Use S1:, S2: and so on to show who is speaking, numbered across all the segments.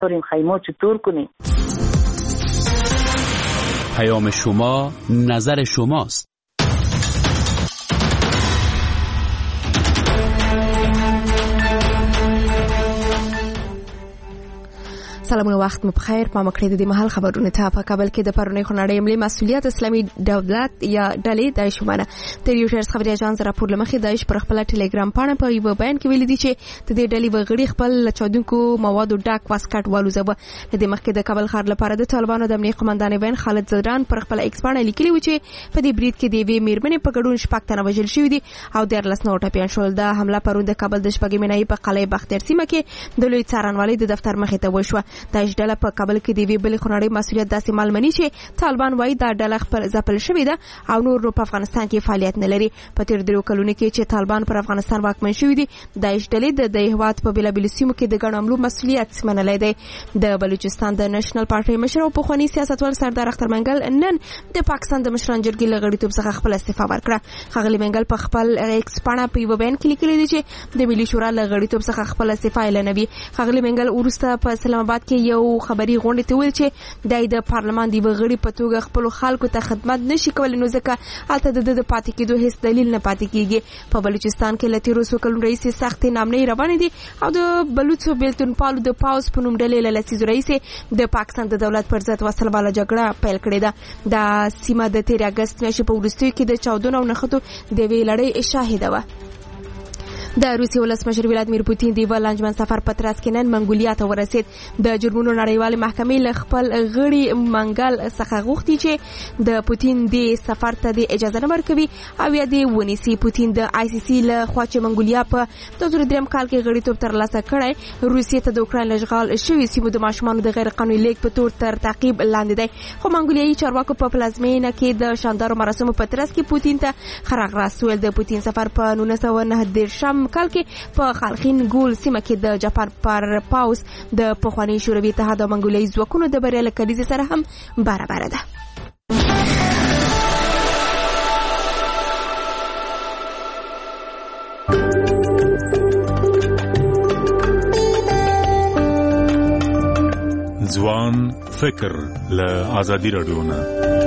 S1: بریم خیمه چطور کنیم.
S2: پیام شما نظر شماست.
S3: سلامونه، وخت مو بخیر. په مکړې د محل خبرونه ته په کابل کې د پرونی خنړې عملی مسؤلیت اسلامي دولت یا ډلې د شمانه د ریوټرز خبري اژانس راپور لمخې د پر خپل ټلګرام پاڼه په یو بیان کې ویل دي چې د دې ډلې وغړي خپل چادونکو موادو ډاک واسکټ والوزوه. د مخکې د کابل ښار لپاره د طالبانو د امنیت قومندان وین خالد زدران پر خپل ایکس باندې لیکلي و چې په دې بریټ کې د وی میرمنې په ګډون شپږ تنه وژل شوی دي او 13 نور ټپيان شول. د حمله پرون د کابل د شپږمې نه په قلعه بختیار سیمه کې د لوی څارنوالۍ د دفتر مخې ته وشوه. د ډله په کابل کې دی وی بل خنړې مسؤلیت داسې معلومني چې طالبان وایي دا ډله خپل ځپل شوې ده او نور په افغانستان کې فعالیت نه لري. په تیر درو کلونو کې چې طالبان پر افغانستان واکمن شوی دي د ډلې د هیواد په بلابل سیمو کې د ګڼ عملو مسؤلیت منلای دی. د بلوچستان د نېشنل پارټي مشر او پخوانی سیاستوال سردار اختر منګل نن د پاکستان د مشران جرګې لغړیتوب څخه خپل استعفا ورکړه. خغلی منګل په خپل ایکس باندې په یو بیان کې لیکلي دي چې د ملي شورا لغړیتوب څخه خپل استعفا اعلانوي. خغلی منګل ورسته په اسلام آباد کې یو خبري غونډه ته ویل چې د پارلمان دی وغړي په توګه خپل خلکو ته خدمت نشي کولای، نو ځکه الته د پاتې کېدو هیڅ دلیل نه پاتې کیږي. په بلوچستان کې لتی روسو کلون رئیس سخت نامنې روان دي او د بلوچو بیلتون پالو د پاوس په نوم ډلې لسی رئیس د پاکستان د دولت پر ضد وسلواله جګړه پیل کړې ده. د سیمه د 13 اگست میاشتې په وروستیو کې د 14 او نخښتو د وی لړۍ شاهده و. د روسیې ولسمشر ولادیمیر پوتین د ولنجمن سفر په ترڅ کې نن منګولیا ته ورسید. د جرمونو نړیوال محکمې له خپل غړي منګل څخه غوښتي چې د پوتین د سفر ته د اجازه نه ورکوي او یا د ونیسي. پوتین د آی سی سی له خوا چې منګولیا په 2003 کال کې غړیتوب ترلاسه کړی، روسیې ته د اوکراین لږغال شوی سیمو د ماشومانو د غیر قانوني لیک په تور تر تعقیب لاندې دی. خو منګولیایي چارواکو په پلازمینه کې د شاندارو مراسمو په ترڅ کې پوتین ته خراغ راسول. د پوتین سفر په 1909 کال کې په خالخین ګول سیمه کې د جاپان پر پاوس د پخوانی شوروي اتحاد او منګولیایي ځواکونو د بریاله کلیزې سره هم برابر ده.
S4: ځوان فکر له آزادي رادیو نه.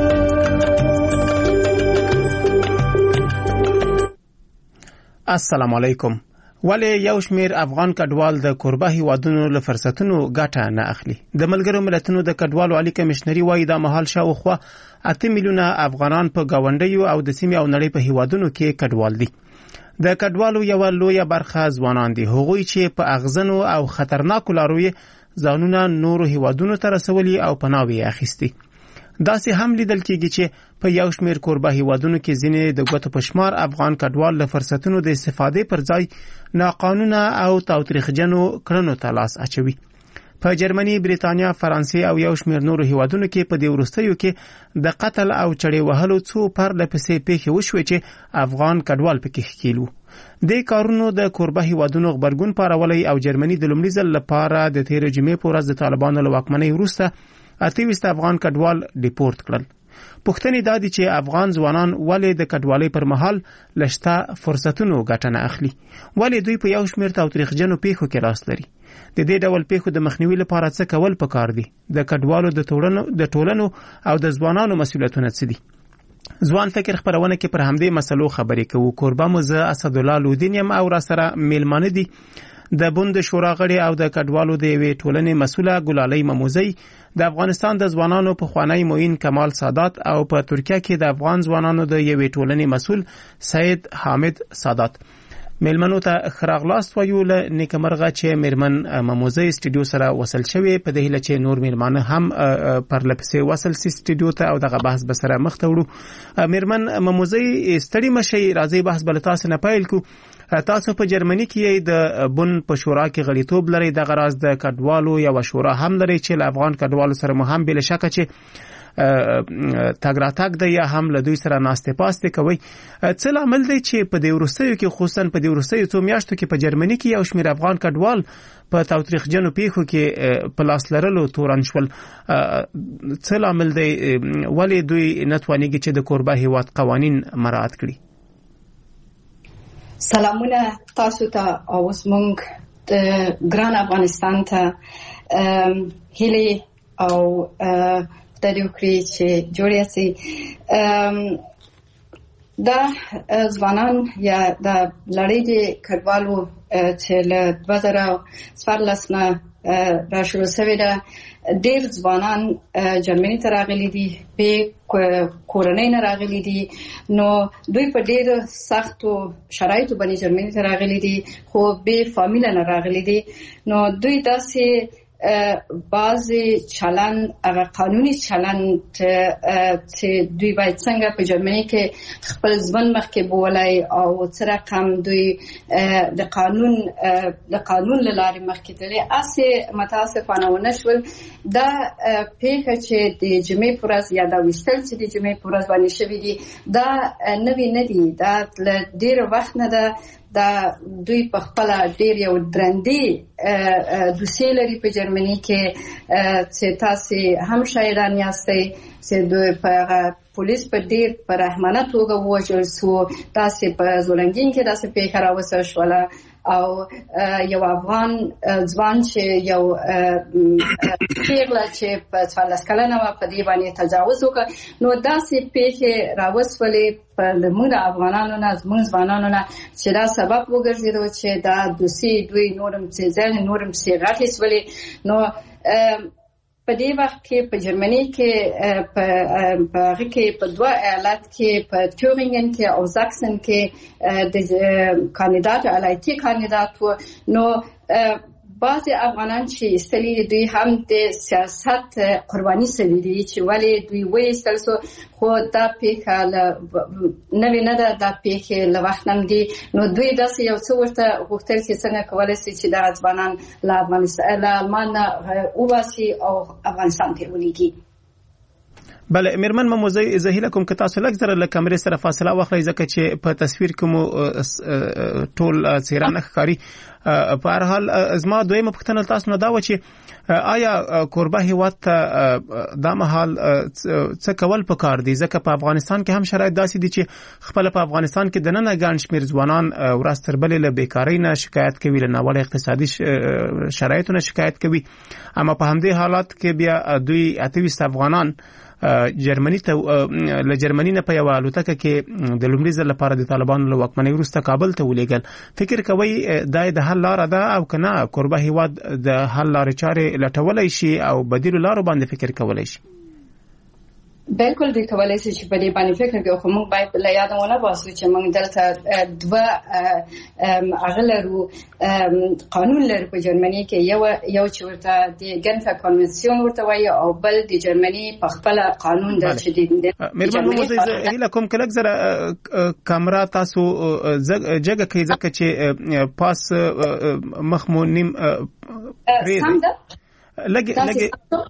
S5: السلام علیکم. ولی یو شمیر افغان کډوال د کوربه هیوادونو له فرصتونو ګټه نه اخلي. د ملګرو ملتونو د کډوالو عالی کمشنري وایي د مهال شاوخوا 8 میلیونه افغانان په گاونډیو او د سیمې او نړۍ په هیوادونو کې کډوال دي. د کډوالو یو لویه برخه ځوانان دي، هغوی چې په اغزنو او خطرناکو لارو ځانونه نورو هیوادونو ته رسولي او پناه یې اخیستي. داسې هم لیدل کېږي چې په یو شمیر کوربه هیوادونو کې ځینې د ګوتو په شمار افغان کډوال له فرصتونو د استفادې پر ځای ناقانونه او تاوتریخجنو کړنو ته لاس اچوي. په جرمني، بریتانیا، فرانسې او یو شمیر نورو هیوادونو کې په دې وروستیو کې د قتل او چړې وهلو څو پرله پسې پیښې وشوې چې افغان کډوال پکې ښکیل وو. د کارونو د کوربه هیوادونو غبرګون پارولی او جرمني د لومړي ځل لپاره د تیر جمعې په ورځ د طالبانو له واکمنۍ وروسته 28 افغان کډوال ډیپورت کړل. پوښتنې دا دي چې افغان ځوانان ولې د کډوالۍ پر مهال لشته فرصتونو ګټه نه اخلي؟ ولې دوی په یو شمیر تاوتریخجنو پیښو کې لاس لري؟ د دې ډول پیښو د مخنیوي لپاره څه کول پکار دي؟ د کډوالو د ټولنو او د ځوانانو مسؤلیتونه څه دي؟ ځوان فکر خبرونه کې پر همدې مسلو خبرې کوو. کوربه مو زه اسدالله لودین یم او را سره میلمانه دي د بوند شورا غړي او د کډوالو د یوې ټولنې مسؤله ګلالۍ مموزی، د افغانستان د ځوانانو پخوانی معین کمال سادات او په ترکیه کې د افغان ځوانانو د یوې ټولنې مسؤل سید حامد سادات. میلمنو ته خراغلاست وایو له نیکمرغه چې میرمن مموزی استودیو سره وصل شوی، په دې هیله چې نور میرمنه هم پر لپسې وصل سي استودیو ته او دغه بحث به سره مخ ته وړو. میرمن مموزی ستړي مشي، راځي بحث بل تاسو نه پیل کو. تاسو په جرمني کې د بن په شورا کې غړیتوب لري، د غراز د کډوالو یو شورا هم لري چې له افغان کډوالو سره مهم بل شک چې تاګ راتاګ د یا هم له دوی سره ناستې پاستې کوي. څه لامل دی چې په دې وروستیو کې خصوصا په دې وروستیو څو میاشتو کې په جرمني کې یو شمېر افغان کډوال په تاوتریخجنو پیښو کې په لاس لرلو تورن شول؟ څه لامل دی ولې دوی نه توانیږي چې د کوربه هیواد قوانین مراعات کړي؟
S6: سلامونه تاسو ته او زمونږ د ګران افغانستان ته
S1: هیلې او خدای وکړي چې جوړ شي. دا ځوانان یا د لړۍ د کډوالو چې له 2014 نه راشروع شوې ده، ډېر ځوانان جرمني ته راغلي دي، په کورنۍ نه راغلي دي، نو دوی په ډېر سختو شرایطو باندې جرمني ته راغلي دي، خو به فامیل نه راغلي دي. نو دوی داسې بعضی چلن هغه قانوني چلن چې دوی باید څنګه په جرمني کې خپل ژوند مخکې بولای او څه رقم دوی د قانون له لارې مخکې تللی، اسې متاسفانه ونه شول. دا پیښه چې د جمعې په ورځ یا دا ویشتل چې د جمعې په ورځ باندې شوي دي، دا نوي نه دي، دا له ډېر وخت نه ده. دا دوی په خپل ډېر یو درندې دوسیې لري په جرمني کې چې تاسو هم شاهدان یاستئ چې دوی په پولیس په ډېر په رحمانه توګه ووژل شو. تاسو په زولنګین کې داسې پیښه راوسته شوله او یو افغان ځوان چې یو پیغله چې په 14 کلنه وه په دې باندې تجاوز وکړ. نو داسې پیښې راوسولې په موږ افغانانو نه، زموږ ځوانانو نه، چې دا سبب وګرځېدو چې دا دوسي دوی نورم چې غټې شولې. نو په دې وخت کې په جرمني کې په هغه کې په 2 ایالت کې په تورینګن کې او زاکسن کې د کاندیدات علایتي کاندیدات و. نو بعضی افغانان چې استلی دوی هم د سیاست قرباني سوي دي چې ولی دوی وایستل سو، خو دا پیښه نوې نه ده، دا پیښه له وخت نه دي. نو دوی داسې یو څه ورته غوښتل چې څنګه کولی شي چې دا ځوانان له آلمان نه وباسي او افغانستان ته ولېږي.
S5: بله میرمن مموزه زه هیله کوم که تاسو لږ زره له کمرې سره فاصله واخلئ، ځکه چې په تصویر کې مو ټول څیره نه ښکاري. په هر حال زما دویمه پوښتنه تاسو نه دا وه چې آیا کوربه هیواد ته دا مهال څه کول پکار دي؟ ځکه په افغانستان کې هم شرایط داسې دي چې خپل په افغانستان کې دننه ګڼ شمېر ځوانان ورځ تر بلې له بیکارۍ نه شکایت کوي، له ناوړه اقتصادي شرایطو نه شکایت کوي، اما په همدې حالات کې بیا دوی 28 افغانان جرمني ته له جرمني نه په یو الوتکه کې د لومړي ځل لپاره د طالبانو له واکمنۍ وروسته کابل ته ولېږل. فکر کوئ دا د حل لاره ده او که نه کوربه هیواد د حل لارې چارې لټولی شي او بدیلو لارو باندې فکر کولی شي؟
S1: بالکل دوی کولی شي چې په دې باندې فکر کوي، خو موږ باید له یاده ونه باسو چې موږ دلته 2 هغه لرو قانون لرو په جرمني کې، یو چې ورته د ګنفه کنونسیون ورته وایي او بل د جرمني په خپل قانون د چې د
S5: میرمن مموزه زه هیله کوم که لږ زره کامرا تاسو جګه کوي ځکه چې پاس مخ مو نیم
S1: سم ده
S5: لږ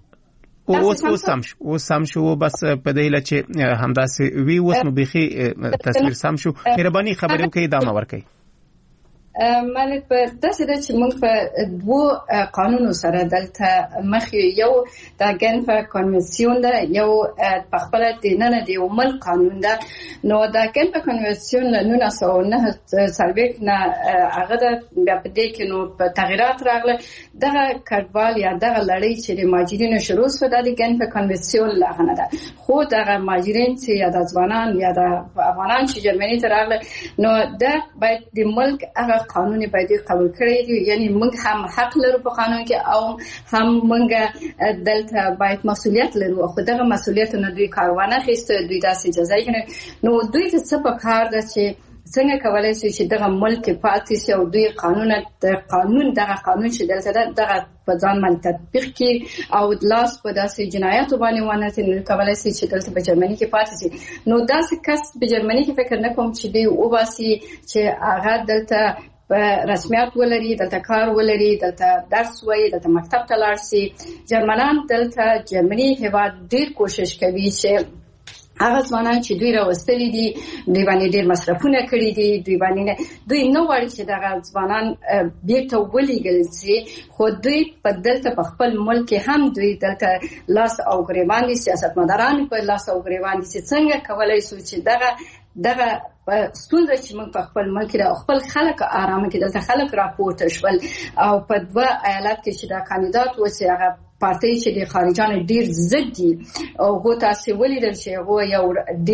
S5: اوس سم شو بس په دې لچ همداسې وی اوس نو بيخي تصویر سم شو. مهرباني خبرې وکړئ ادامه ورکړئ.
S1: مالک په داسې ده چې موږ په 2 قانونو سره دلته مخ یو د ګنفه کنونسیون ده، یو په خپل د نن د عمل قانون ده. نو د ګنفه کنونسیون 1909 نه هغه د بیا په دې کې نو په تغیرات راغله. دغه کډوال یا دغه لړۍ چې د ماجرینو شروع شو د ګنفه کنونسیون لاغنه ده، خو دغه ماجرین چې یا د ځوانان یا د افغانان چې جرمني ته راغله، نو دا باید د ملک هغه قانوني باید قبول کړی دي. یعنی موږ هم حق لرو په قانون کې او هم موږ دلته باید مسؤلیت لرو، خو دغه مسؤلیتونه دوی کاروانه خسته، دوی داسې جزای کنه. نو دوی ته څه پکار ده چې څنګه کولای شي چې دغه ملک پاتې شي او دوی دغه قانون چې دلته دغه په ځان باندې تطبیق کړي او لاس په داسې جنایاتو باندې ونه چې کولای شي چې دلته په جرمني کې پاتې شي. نو داسې کس په جرمني کې فکر نه کوم چې دوی وباسي چې هغه دلته رسمیت ولري، دلته کار ولري، دلته درس وایي، دلته مکتب ته لاړ شي. جرمنان دلته جرمني هیواد ډېر کوشش کوي چې هغه ځوانان چې دوی راوستلي دي دوی باندې ډېر مصرفونه کړي دي، دوی نه غواړي چې دغه ځوانان بیرته ولېږل شي، خو دوی په دلته په خپل ملک کې هم دوی دلته لاس او ګریوان دي، سیاستمداران په لاس او ګریوان دي چې څنګه کولی شو چې دغه ستونزه چې موږ په خپل ملک کې د خپل خلک آرام کې د خلک راپورته شول او په دوه ایالت کې چې دا کاندیدات و چې هغه پارټي چې د خارجانو ډیر ضد دي او هغه تاسو ولیدل چې هغه یو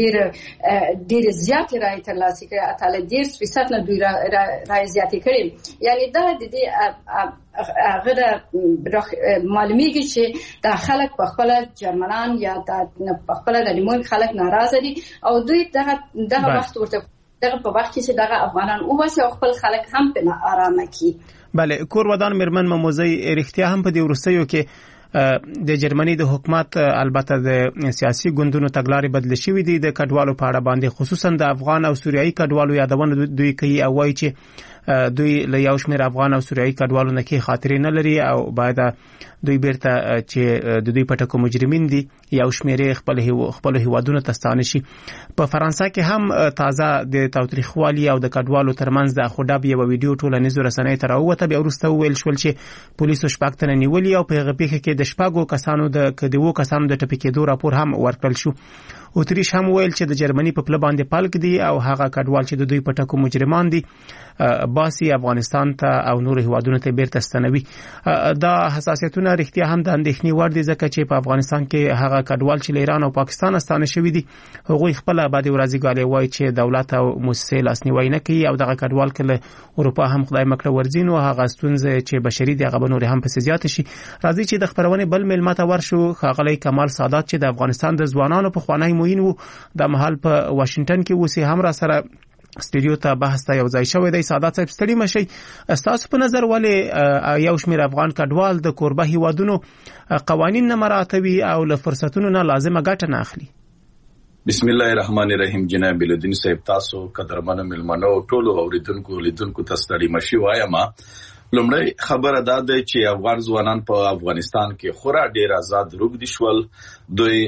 S1: ډیر زیات رائے ترلاسه کړي اتل ډیر سپیڅات نه دوی رائے زیات کړي یعنی دا د دې هغه معلومیږي چې د خلک په خپل جرمنان یا د خپل د لیمون خلک ناراضه دي او دوی دغه وخت ورته دغه په وخت کې چې دغه افغانان او واسه خپل خلک هم په آرامه کې
S5: بله کور ودان مرمن مموزي اړتیا هم په دې ورستیو کې د جرمني د حکومت البته د سیاسي ګوندونو تګلارې بدل شوې دي د کډوالو په اړه باندې خصوصا د افغان او سوریایي کډوالو یادونه دوی کوي او وایي چې دوی له یو شمېر افغان او سوریایي کډوالو نه کې خاطرې نه لري او باید دوی بیرته چې د دوی پټکو مجرمین دي یو شمېر خپل هیوادونو ته ستانه شي په فرانسه کې هم تازه د تاوتریخوالي او د کډوالو ترمنځ د خوداب یو ویډیو ټولنیزو رسنیو ته راووته بیا وروسته ویل شول چې پولیسو شپږ تنه نیولي او په هغه پیښه کې د شپږو کسانو د ټپي کېدو راپور هم ورکړل شو اوتریش هم ویل چې د جرمني په پله باندې پالک دي او هغه کډوال چې د دوی پټکو مجرمان دي باسي افغانستان ته او نور هیوادونو ته بیرته ستنوي دا حساسیتونه رښتیا هم د اندېښنې وړ دي ځکه چې په افغانستان کې هغه کډوال چې ایران او پاکستان ستانه شوي دي هغوی خپل آبادي ورځي ګالي وایي چې دولت او مؤسسې لاسنیوي نه کوي او دغه کډوال کله اروپا هم خدای مکړه ورځین او هغه ستونزه چې بشري دی هغه نور هم په زیات شي راځي چې د خبرونه بل ملمت ورشو خاغلی کمال سادات چې د افغانستان د ځوانانو په خوانی موین وو د محل په واشنگټن کې وسی هم را سره استودیو ته بحث ته یو ځای شوی دی سادات صاحب ستړي مشي تاسو په نظر ولې یو شمېر افغان کډوال د کوربه هیوادونو قوانین نه مراعاتوي او له فرصتونو نه لازمه ګټه نه اخلي
S6: بسم الله الرحمن الرحیم جناب الدین صاحب تاسو قدرمنو ملمنو ټولو اوریدونکو لیدونکو ته ستړي مشي وایم لومړی خبره دا ده چې افغان ځوانان په افغانستان کې خورا ډیر آزاد روږدي شول دوی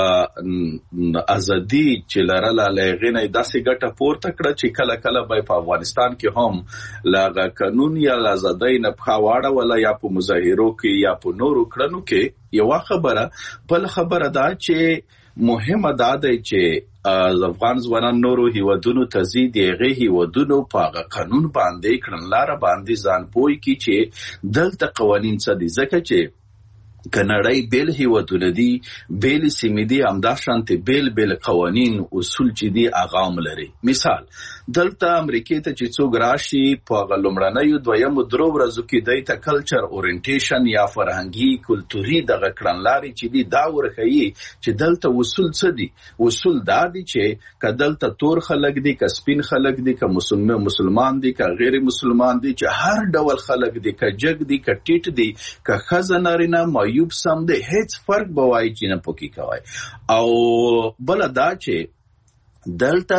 S6: هغه ازادي چې لرله لغینه داسې ګټه پورته کړه چې کله کله به په افغانستان کې هم لاغه قانون یا آزادۍ نه پخواړه ولا یا په مظاهرو کې یا په نورو کړنو کې یو خبره بل خبره دا چې مهمه دا ده چې افغان ځوانان نورو هیوادونو ته ځي دغه هیوادونو په قانون باندې کړنلاره باندې ځان پوي کی چې دلته قوانين څه دي ځکه چې کنړای بیل هیوادونه دي بیل سیمې دي همدا شانتي بیل قوانين اصول چې دي اغام لري مثال دلته امریکای ته چې څوک راشي په لومړنیو دویم درو ورځو کې د ته کلچر اورینټیشن یا فرهنګي کلتوري دغه کړنلاري چې دي دا ورخی چې دلته اصول څه دي اصول دا دي چې کدلته تور خلک دي ک سپین خلک دي ک مسلمان دي ک غیر مسلمان دي چې هر ډول خلک دي ک جګ دي ک ټیټ دي ک خزنارینه یوب سم ده هیڅ فرق بوای چې نه پکی کوي او بل دا چې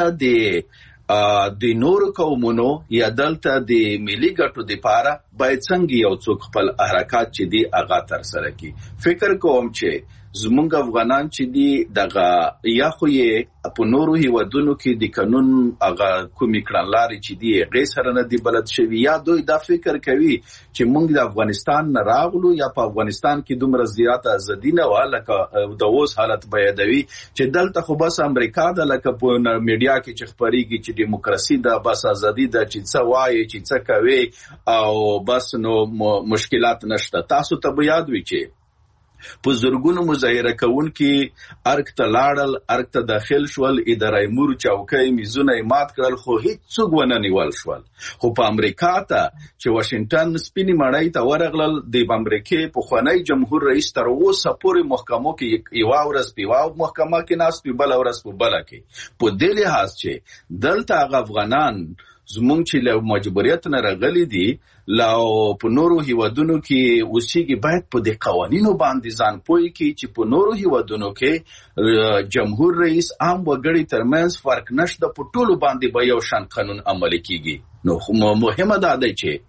S6: دلته د نور قومونو یا دلته د ملي ګټو لپاره باید څنګه یو څوک خپل حرکت چې دی اغا تر سره کی فکر کوم چې زمونږ افغانان چې دی دغه یا خو یې په نورو هیوادونو کې د قانون هغه کومې کړنلارې چې دی غیر سره نه دی بلد شوی یا دوی دا فکر کوي چې موږ د افغانستان نه راغلو یا په افغانستان کې دومره زیاته ازادي نه و لکه د اوس حالت بیانوي چې دلته خو بس امریکا د لکه په میډیا کې چې خبريږي چې دیموکراسي ده بس ازادي ده چې څه وایي چې څه کوي او بس نو مشکلات نشته تاسو ته یاد وي چې په زرګونو مظاهره کوونکي ارګ ته لاړل ارګ ته داخل شول ادارای مور چوکۍ میزونه مات کړل خو هیڅ څوک ونه نیول شول خو په امریکا ته چې واشنگټن سپینی مړای ته ورغلل د امریکای په خوانی جمهور رئیس تر اوسه پورې محکمو کې یو ورځ په محکمه کې ناس په بل ورځ په بل کې په دې لحاظ چې دلته افغانان زمونږ چې له مجبوریت نه راغلي دي لاو په نورو هیوادونو کې اوسېږي باید په دې قوانینو باندې ځان پوي کې چې په نورو هیوادونو کې جمهور رئیس عام وګړي ترمنځ فرق نشته په ټولو باندې به یو شان قانون عملي کیږي نو مهمه ده چې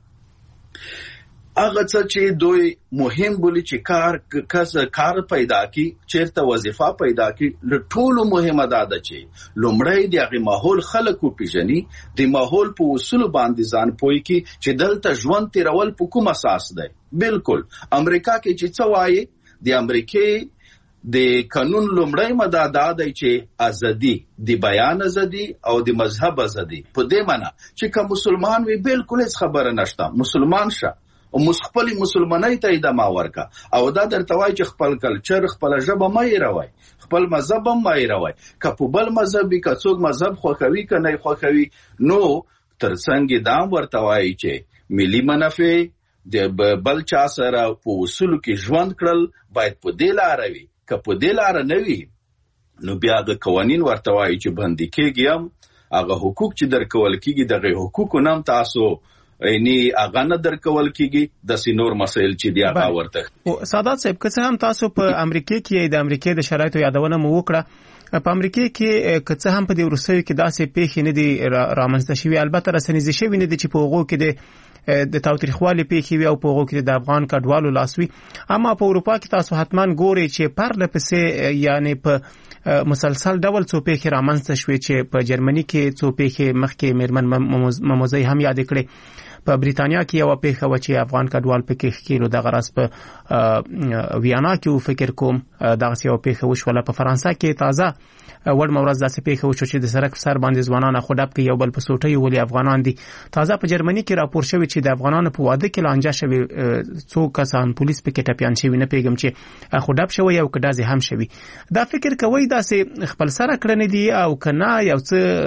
S6: هغه څه چې دوی مهم بولی چې کار پیدا کی چیرته وظیفه پیدا کی ټولو مهمه ده چې لومړی دغه ماحول خلکو پیژني د ماحول په اصول باندې ځان پوي کی چې دلته ژوند تیرول په کوم اساس ده بالکل امریکا کې چې څه وایي د امریکای د قانون لومړی ماده دا دی چې ازادي د بیان ازادي او د مذهب ازادي په دې معنی چې کوم مسلمان وي بالکل هیڅ خبره نشته مسلمان شه او خپل مسلمانۍ ته ادامه ورکا او دا درته وایي چې خپل کلچر خپل ژبه مې هیروي خپل مذهب هم مې هیروي که په بل مذهب که څوک مذهب خوښوي که نه خوښوي نو ترڅنګ دا ورته وایي چې ملي منافع د بل چا سره په اصولو کې ژوند کړل باید په دې لاره وي که په دې لاره نه وي نو بیا د قوانین ورته وایي چې بندي کېږي هم هغه حقوق چې درکول کېږي دغه حقوقو نه هم تاسو یعنی هغه نه درکول کېږي داسې نور مسایل چې دی هغه ورته
S5: سادات صاحب که څه هم تاسو په امریکا کې د امریکا د شرایطو یادونه مو وکړه په امریکا کې که څه هم په دې وروستیو کې داسې پیښې نه دي رامنځته شوي البته رسنیزې شوي نه دي چې په هغو کې د تاوتریخوالي پیښې وي او په هغو کې د افغان کډوالو لاس وي اما په اروپا کې تاسو حتما ګورئ چې پرله پسې یعنی په مسلسل ډول څو پیښې رامنځته شوې چې په جرمني کې څو پیښې مخکې میرمن مموزی هم یاد کړې په بریتانیا کې یو پیښه و چې افغان کډوال په کې کېلو د غرض په ویانا کې فکر کوم دغه یو پیښه وشوله په فرانسه کې تازه ور مورز داسې پیښه وشو چې د سرک سر باندې ځوانان خوداب کې یو بل په سوټي ولي افغانان دي تازه په جرمني کې راپور شوی چې د افغانانو په واده کې لانجه شوی څو کسان پولیس په کې ټپيان شوی نه پیګم چې خوداب شوی او کډازي هم شوی دا فکر کوي داسې خپل سره کړنې دي او کنا یو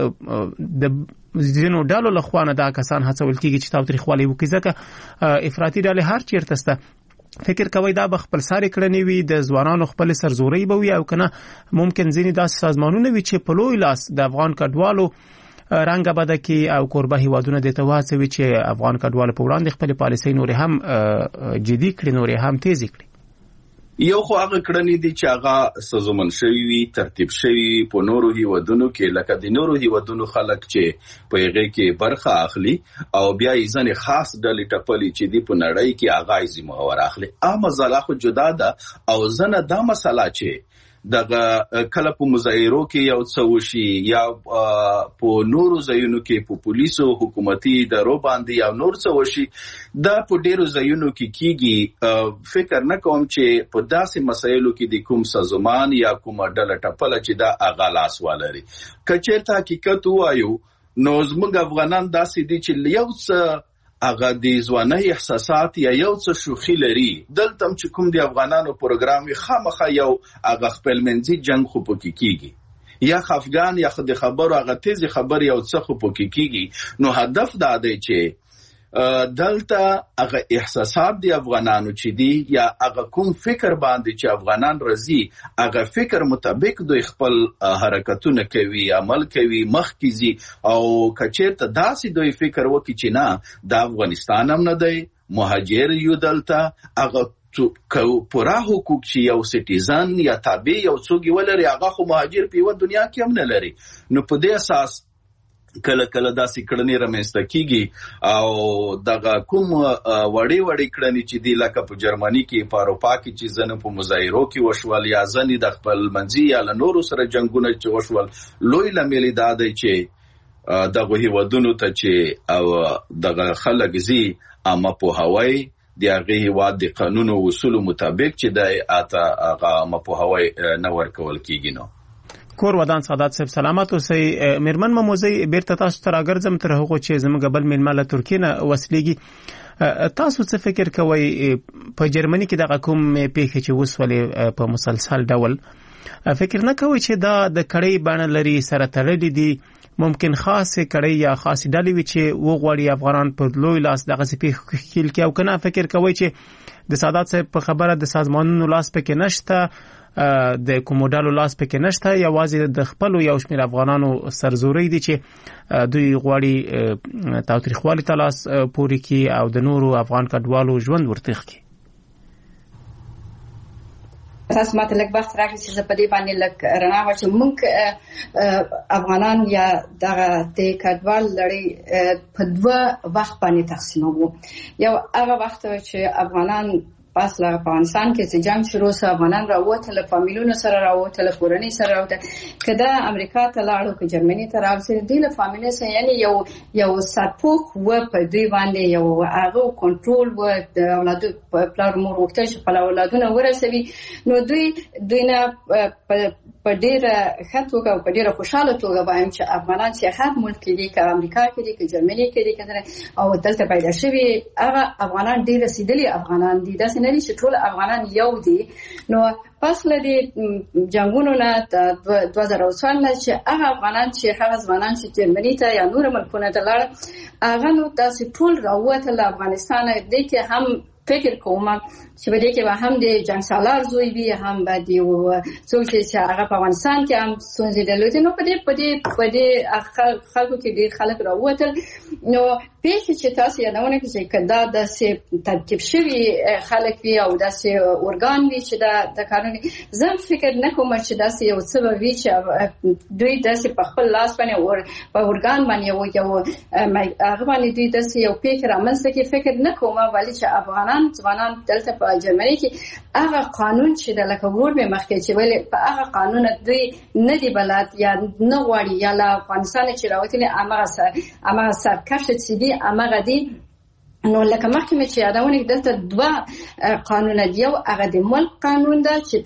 S5: څه د ځینو ډالو لخوانه دا کسان هڅول کیږي چې تاوتریخوالي وکړي ځکه افراطي ډلې هر چیرته سته فکر کوي دا به خپل ساري کړنې وي د ځوانانو خپل سرزوري به وي او کنه ممکن ځینې داسې سازمانونه وي چې په لوی لاس د افغان کډوالو رنګ بده کې او قربه هیوادونه د تواسوي چې افغان کډوالو په وړاندې خپل پالیسۍ نور هم جدي کړي نور هم تیز کړي
S6: یو خو هغه کړنې دي چې هغه سازمان شوی وي ترتیب شوی په نورو هیوادونو کې لکه د نورو هیوادونو خلک چې په هغه کې برخه اخلي او بیا یې ځنې خاص ډلې ټپلې چې دی په نړۍ کې هغه یې ذمہوار اخلي اما ځلا خو جدا ده او زنه دا مسله چې دغه کله په مظاهرو کې یو څه وشي یا په نورو ځایونو کې په پولیسو حکومتي ادارو باندې یا نور څه وشي دا په ډیرو ځایونو کې کیږي فکر نه کوم چې په داسې مسایلو کې د کوم سازمان یا کوم ډله ټپله چې دا اغالاس ولري کچېرته حقیقت وایو نو زموږ افغانان داسې دي چې یو څه هغه د ځوانۍ احساسات یا یو څه شوخي لري دلته چې کوم د افغانانو پروګرام خامخا یو هغه خپل منځي جنگ خو پکې کیږي یا افغان یا خدای خبر هغه تیز خبر یو څه خو پکې کیږي نو هدف دا دی چې دلته هغه احساسات د افغانانو چې دي یا هغه کوم فکر باندې چې افغانان راځي هغه فکر مطابق دوی خپل حرکتونه کوي عمل کوي مخ کیږي او کچېرته داسې دوی فکر وکړي چې نه د افغانستان هم نه دی مهاجر یو دلته هغه پورا حقوق چې یو سټیزن یا تابع یو څوک ولري هغه خو مهاجر په یو دنیا کې هم نه لري نو په دې اساس کله کله داسې کړنې رامنځته کیږي او دغه کوم وړې کړنې چې دی لکه په جرمني کې په اروپا کې چې زنه په مظاهرو کې وشول یا ځنې د خپل منځي یا له نورو سره جنگونه چې وشول لوی لامل دا دی چې دغه هیوادونو ته چې او دغه خلک زی اما په هوای د هغه هیواد د قانون او اصول مطابق چې د اته هغه په هوای نه ورکول کیږي نو
S5: کور ودان سعادت صاحب سلامت اوسئ میرمن مموزی بیرته تاسو ته راګرځم تر هغه چې زموږ بل میلمه له ترکیه نه وسلیږي تاسو څه فکر کوئ په جرمني کې دغه کوم پیښې چې وسولې په مسلسل ډول فکر نه کوئ چې دا د کړۍ باندې لري سره تړلې دي ممکن خاصه کړۍ یا خاصه ډلې وي چې وغوړي افغانان په لوی لاس دغه پیښې خېل کې او کنه فکر کوئ چې د سعادت صاحب په خبره د سازمانونو لاس پکې نشته د کوموډالو لاس پکې نشته یوازې د خپل یو شمېر افغانانو سرزوري دي چې دوی غواړي تاوتریخوالي تلاس پوری کی او د نورو افغان کډوالو ژوند ورتخ کی
S1: تاسو ماته لږ وخت راکړئ چې په دې باندې لږ رڼا واچوم موږ افغانان یا دغه د کډوال لړۍ په دوه وخت باندې تقسیموو یو هغه وخت چې افغانان پاس له افغانستان کې چې جنگ شروع شو افغانان راووتل فامیلونو سره راووتل کورنۍ سره راووتل کله امریکا ته لاړو که جرمني ته راوځي د له فامیل سره یعنی یو سرپوخ و په دوی باندې یو هغه کنټرول و د اولادو پلار مور وخت چې په اولادونو ورسوي نو دوی نه په ډیره خطوګه او په ډیره خوشاله توګه وایم چې افغانان چې هر ملک کې دي که امریکا کې دي که جرمني کې دي او دلته پیدا شوي هغه افغانان ډیر رسیدلي افغانان دي داسې نه دي چې ټول افغانان یو دي نو پس لدی جنگونو نه 2004 نه چې هغه افغانان چې هغه ځوانان چې جرمني ته یا نور ملکونو ته لاړ هغه نو تاسو ټول راووتل افغانستان دې کې هم فکر کوم چې بده کې به هم د جنگ سالار زوی وي هم به دی او څوک چې هغه په افغانستان کې هم ستونزې درلودې نو په دې خلکو کې ډېر خلک راووتل نو پیښه چې تاسو یادونه کوي چې کدا د ترتیب شوی خلک وي او د اورګان وي چې د قانوني زم فکر نه کوم چې داسې یو څه وي چې دوی داسې په خپل لاس باندې او په اورګان باندې یو هغه باندې دوی داسې یو فکر امنځته کې فکر نه کوم ولی چې افغانان ځوانان دلته په جرمني کې هغه قانون چې د لکه ور به مخکې چې ولې په هغه قانون دوی نه دی بلد یا نه غواړي یا له افغانستان چې راوتلي هغه سرکش چې دی هغه دی نو لکه مخکې مې چې یادونه دلته دوه قانون دی یو هغه د ملک قانون ده چې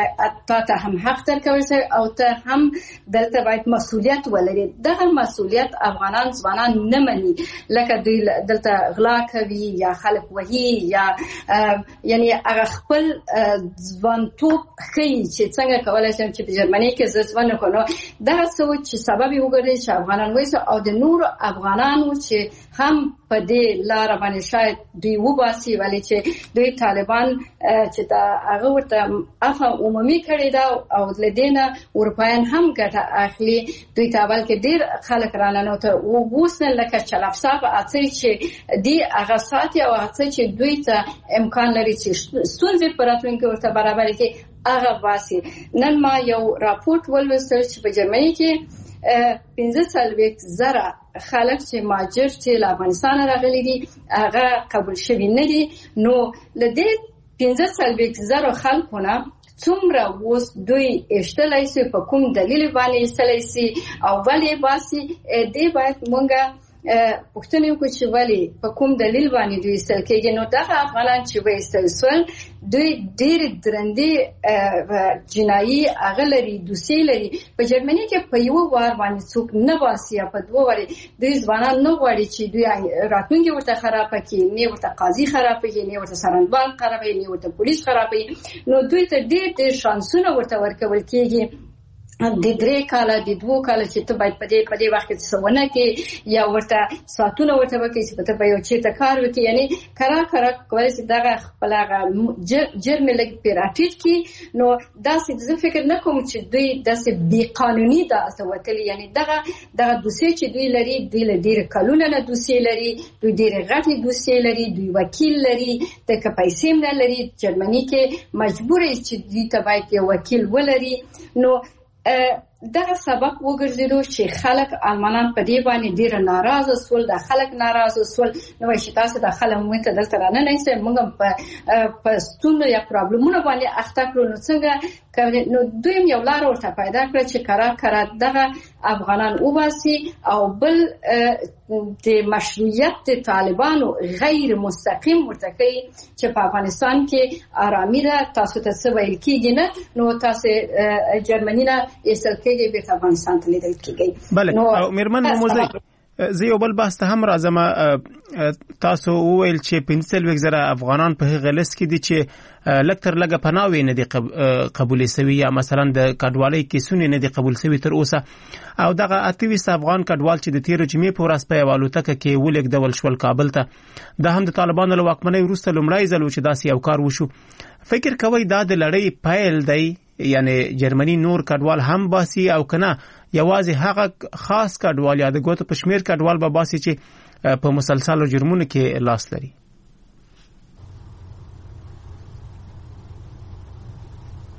S1: ته هم حق درکول شي او ته هم دلته باید مسؤلیت ولري دغه مسؤلیت افغانان ځوانان نه مني لکه دوی دلته غلا کوي یا خلک وهي یا یعنی هغه خپل ځوانتوب ښیي چې څنګه کولای شم چې په جرمني کې زه ځوان کړم دغه څه چې سبب یې وګرځي چې افغانان وایي او د نور افغانانو چې هم په دې لار باندې شاید دوی وباسي ولی چې دوی طالبان چې دا هغه ورته عفو عمومي کړی دا او لدینه اروپایان هم ګټه اخلي دوی ته بلکې ډیر خلک رانه ته ووسن لکه چلافصاف اڅي چې دی هغه ساتي او اڅي چې دوی ته امکان لري چې ستونزې پراتونکو ورته برابر کړي هغه واسي نن ما یو راپورټ ولوستل چې په جرمني کې 15,000 خلک چې ماجر چې له افغانستان راغلي دي هغه قبول شوي نه دي نو لدې 15,000 خلکونه څومره اوس دوی اشتلای سي په کوم دلیل باندې اشتلای سي او ولې باسي دې باید مونږه پښتنې کو چې ولی په کوم دلیل باندې دوی استل کېږي نو دا افغانان چې وې استل سول دوی ډېر درندې جنایي اغلري دوسي لري په جرمني کې په یو وار باندې څوک نه باسي په دوه واري دوی ځوانان نه غواړي چې دوی راتلونکي ورته خراب کړي نه ورته قاضي خراب کړي نه ورته سرنوال خراب کړي نه ورته پولیس خراب کړي نو دوی ته ډېر شانسونه ورته ورکول کېږي د 3 کاله د 2 کاله چې ته باید په دې وخت کې څونه کې یا ورته ساتونه ورته وکړي چې ته په یو چیرته کار وکړي یعنی کرا کوي چې دغه خپل جرم لګ پیراټیټ کی نو داسې زه فکر نه کوم چې دوی داسې بی قانوني دا وتلی یعنی دغه دوسیه چې دوی لري دوی له ډیر کلونه نه دوسیه لري دوی ډیر غټي دوسیه لري دوی وکیل لري د پیسې نه لري جرمني کې مجبور چې دوی ته باید یو وکیل ولري نو دغه سبب وګرځیدو چې خلک المانان په دې باندې ډیر ناراضه سول د خلک ناراضه سول نو چې تاسو د خلک مونږ ته دلته رانه نه سي مونږ په ستونزو یا پرابلمونو باندې اخته کړو نو څنګه نو دویم یو لار ورته پیدا کړ چې کرا دغه افغانان وباسي او بل د مشروعیت د طالبانو غیر مستقیم ورته کوي چې په افغانستان کې آرامي ده تاسو ته څه ویل کېږي نه نو تاسو جرمني نه ایستل کېږي به افغانستان ته لیدل کېږي
S5: بله او میرمن موزي زه یو بل بحث ته هم راځم تاسو وویل چې 15,000 افغانان په هغه لیست کې دي چې لکتر لګه پناوي نه دي قبول شوی یا مثلا د کډوالۍ کیسونه نه دي قبول شوی تر اوسه او دغه 28 افغان کډوال چې د 13 جمعې په ورځ په والوتکه کې ولګدول شول کابل ته د هم د طالبانو له واکمنۍ وروسته لومړی ځل چې داسې یو کار وشو فکر کوي دا د لړۍ پیل دی یعنی جرمني نور کډوال هم باسي او کنه یوازې هغه خاص کډوال یا د ګوتو پښمیر کډوال به باسي چې په مسلسلو جرمونو کې لاس لري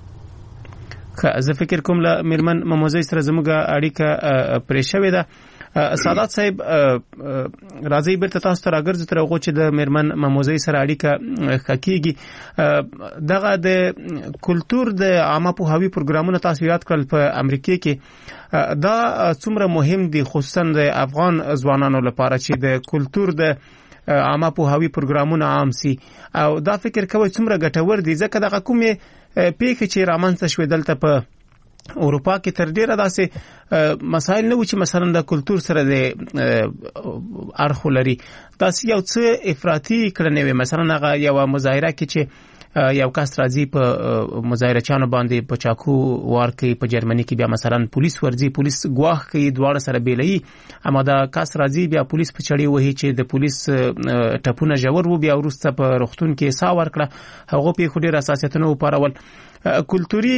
S5: زه فکر کوم له میرمن مموزي سره زموږه اړیکه پرې شوې ده سادات صاحب راځي بیرته تاسو ته راګرځي تر هغه چې د میرمن مموزي سره اړیکه کیږي دغه د کلچر د عامه پوهاوی پروګرامونو تاسو یاد کړل په امریکا کې دا څومره مهم دي خصوصا د افغان ځوانانو لپاره چې د کلچر د عامه پوهاوی پروګرامونه عام سي او دا فکر کوي څومره ګټور دي ځکه دغه کومه پیښه چې رامنځته شوې دلته په اروپا کې تر ډیره داسې مسایل نه و چې مثلا د کلچر سره د اړخ لري تاسو یو څه افراطي کړنې وي مثلا هغه یو مظاهره کې چې یو کس راځي په مظاهره چانو باندې په چاکو وار کوي په جرمني کې بیا مثلا پولیس ورځي پولیس ګواښ کوي دواړه سره بیلې اما دا کس راځي بیا پولیس په چړې وهي چې د پولیس ټپونه جوړ و بیا ورسته په رختون کې سا ورکړه هغه په خو ډیر اساسیتونه وپارول کلتوري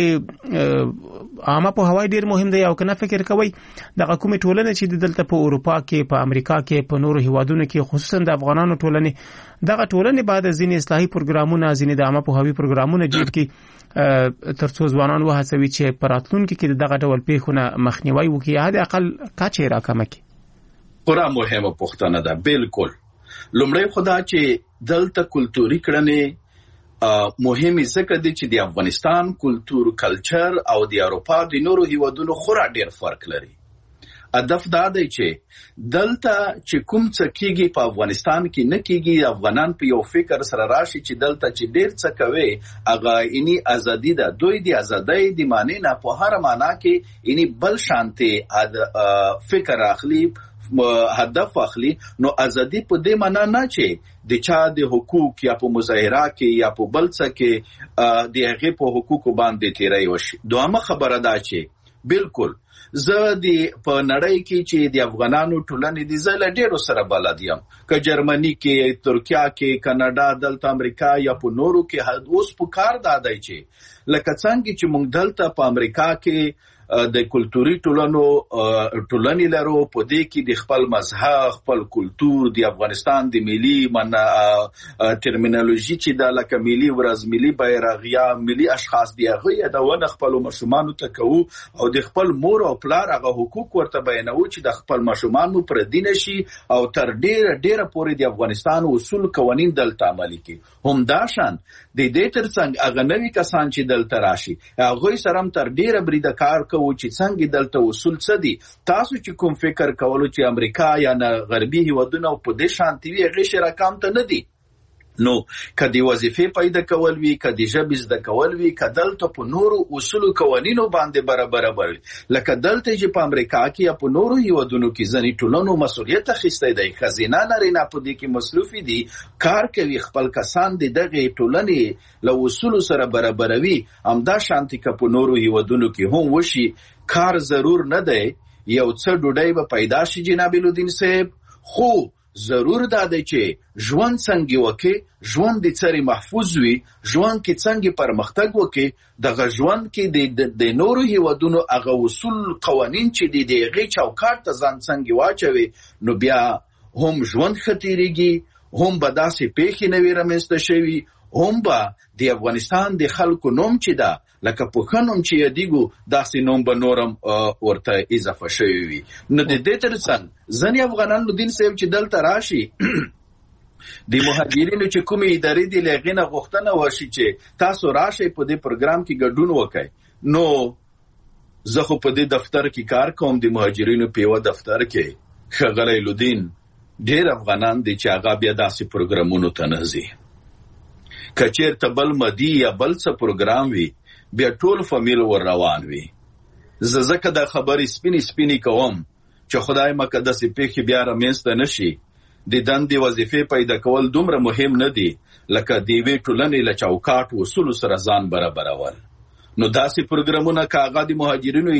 S5: عامه په هوای ډیر مهم دی او کنه فکر کوي د حکومت ټولنه چې دلته په اروپا کې په امریکا کې په نورو هیوادونو کې خصوصا د افغانانو ټولنه دغه ټولنه بعد ځینې اصلاحي پروګرامونه ځینې د عامه په هوای پروګرامونه جوړ کړي ترڅو ځوانان وهڅوي چې پراتلونکو کې دغه ډول پیښونه مخنیوي وکړي هدا اقل کاچې راکمه کی
S6: پورا مهمه پښتنه ده بالکل لومړی خدا چې دلته کلتوري کړنې مهمه ځکه دي چې د افغانستان کلچر او د اروپا د نورو هیوادونو خورا ډیر فرق لري هدف دا دی چې دلته چې کوم څه کیږي په افغانستان کې نه کیږي افغانان په یو فکر سره راشي چې دلته چې ډیر څه کوي هغه اني ازادي ده دوی د ازادۍ د معنی نه په هر معنا کې اني بل شانته فکر اخلي هدف اخلي نو ازادي په دې معنا نه چې د چا د حقوق یا په مظاهره کې یا په بل څه کې د هغه په حقوقو باندې تیری وشي دوامه خبره ده چې بالکل زه د په نړۍ کې چې د افغانانو ټولنې د زله ډیرو سره بلد یم که جرمني کې ترکیه کې کاناډا دلته امریکا یا په نورو کې اوس په کار دادای چې لکه څنګه چې موږ دلته په امریکا کې د کلتوري ټولنې لرو په دې کې د خپل مذهب خپل کلتور د افغانستان د ملي ټرمینالوژي چې د لکه ملي ورځ ملي بیرغیا ملي اشخاص دی هغه د ونه خپل مشمانو ته کوو او د خپل مور او پلار هغه حقوق ورته بیانوي چې د خپل مشمانو پر دین شي او تر ډیره پورې د افغانستان اصول قوانين دلته عملي کی هم داشان د دې ترڅنګ هغه نوي کسان چې دلته راشي هغه سره تر ډیره بریده کار کوي چې څنګه دلته اصول څه دي تاسو چې کوم فکر کولو چې امریکا یا غربي هیوادونو په دې شانتي وی غیر رقم ته نه دي نو کدی وظیفه پیدا کول وی کدی ژبه زده کول وی کدلته په نورو اصول قوانینو باندې برابر لکه دلته چې په امریکا کې یا په نورو هیوادونو کې ځنی ټولنو مسؤلیت اخیسته دی خزینه نارینه په دې کې مصروفي دي کار کوي خپل کسان دغه ټولنې له اصول سره برابروي همدا شانتي که په نورو هیوادونو کې هم وشي کار ضرور نه دی یو څه ډوډۍ به پیدا شي جناب الدین صاحب خو ضرور دا دی چې ژوند څنګه وکړي ژوند د څری محفوظ وي ژوند کې څنګه پرمختګ وکړي دغه ژوند کې د نورو هیوادونو هغه اصول قوانین چې د هغه چوکاټ ته ځان څنګه واچوي نو بیا هم ژوند خطرېږي هم به داسې پیښې نوي رامنځته شوي هم به د افغانستان د خلکو نوم چې ده لکه په خنوم چې یادیګو داسې نوم به نورم ورته اضافه شوی وي نو د دې ترڅنګ ځنې افغانان دین صاحب چې دلته راشي د مهاجرینو چې کومې ادارې دي لغینه غوښتنه وشي چې تاسو راشي په دې پروګرام کې ګډون وکړئ نو زه خو په دې دفتر کې کار کوم د مهاجرینو په یو دفتر کې ښاغلی لودین ډېر افغانان دي چې هغه بیا داسې پروګرامونو ته نه ځي که چېرته بل مدي یا بل څه پروګرام وي بیا ټول فامیل ور روان وي زکه د خبرې سپینی کوم چې خدای مقدس پیښې بیا رامنځته نشي د دندې وظیفې پیدا کول دومره مهم نه دي لکه د وی ټولنې له چوکاټ اصول سره ځان برابرول نو داسې پروګرامونه کاغه د مهاجرینو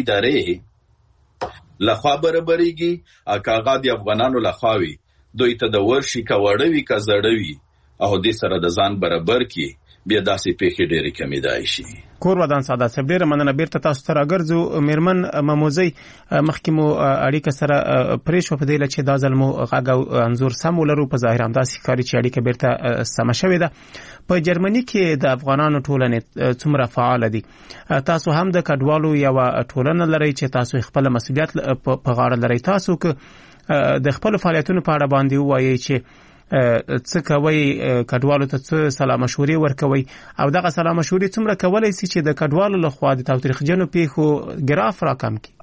S6: ادارې لخوا برابرېږي کاغه د افغانانو لخواوي دوی ته د ورشي کاوړوي کا زړوي او د سره د ځان برابر کی بیا داسې پیښې ډېرې کمیدای شي
S5: کور ودان ساده صاحب ډیره مننه بیرته تاسو ته راګرځو میرمن مموزي مخکې مو اړیکه سره پرې شو په دې لچې دا ځل مو غږ او انزور سم ولرو په ظاهر هم داسې ښکاري چې اړیکه بیرته سمه شوې ده. په جرمني کې د افغانانو ټولنې څومره فعال دي؟ تاسو هم د کډوالو یو ټولنه لرئ چې تاسو خپل مسؤلیت په غاړه لرئ. تاسو که د خپل فعالیتونو په اړه باندې وایي چې څه کوي کډوالو ته څه سلام مشورې ورکوي او دغه سلام مشورې څومره کولای شي چې د کډوالو لخوا د تاوتریخجنو پیښو ګراف راکم کړي؟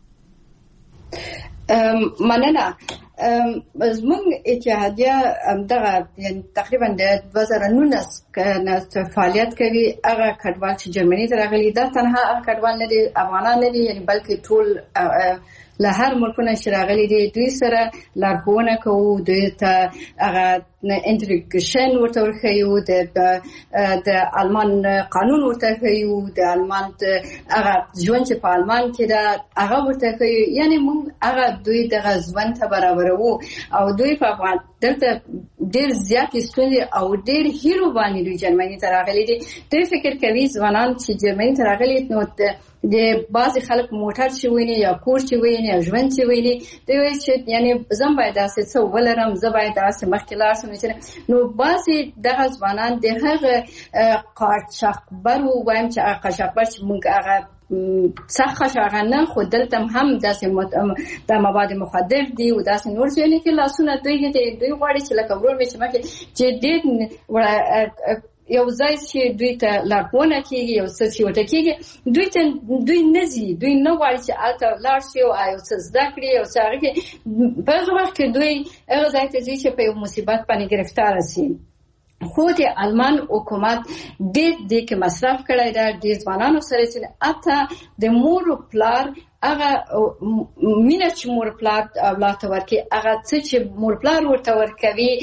S1: مننه. زمونږ اتحادیه دغه تقریبا د 2019 نه فعالیت کوي. هغه کډوال چې جرمني ته راغلي دا تنها هغه کډوال نه دي افغانان نه دي، یعنی بلکې ټول له هر ملکونه چې راغلي دي دوی سره لارښوونه کوو، دوی ته هغه انټریګریشن ورته ورښیو، د آلمان قانون ورته ښیو، د آلمان هغه ژوند چې په آلمان کې ده هغه ورته ښیو. یعنی موږ هغه دوی دغه ژوند ته برابروو او دوی په افغان دلته ډېر زیات ستونزې او ډېر هیرو باندې دوی جرمني ته راغلي دي. دوی فکر کوي ځوانان چې جرمني ته راغلي نو د بعضې خلک موټر چې ویني یا کور چې ویني یا ژوند چې ویني دوی وایي چې یعنی زه باید داسې څه ولرم، زه باید داسې مخکې لاړ شم. نو بعضې دغه ځوانان د هغه قاچاقبرو وایم چې هغه قاچاقبر چې موږ هغه سخت قاچاق نه، خو دلته هم داسې د مواد مخدر دي او داسې نور ځینې کې لاسونه دوی غواړي چې لکه ورور مې چې مخکې چې ډېر یو ځای چې دوی ته لارښوونه کېږي، یو څه چې ورته کېږي دوی نه ځي، دوی نه غواړي چې هلته لاړ شي او یو څه زده کړي یو څه هغه کې. په هغه وخت کې دوی هغه ځای ته ځي چې په یو مصیبت باندې ګرفتاره شي. خو د آلمان حکومت ډېر دې کې مصرف کړی ده ډېر ځوانانو سره چې حتی د مور و پلار هغه مینه چې مور پلار اولاد ته ورکوي، هغه څه چې مور پلار ورته ورکوي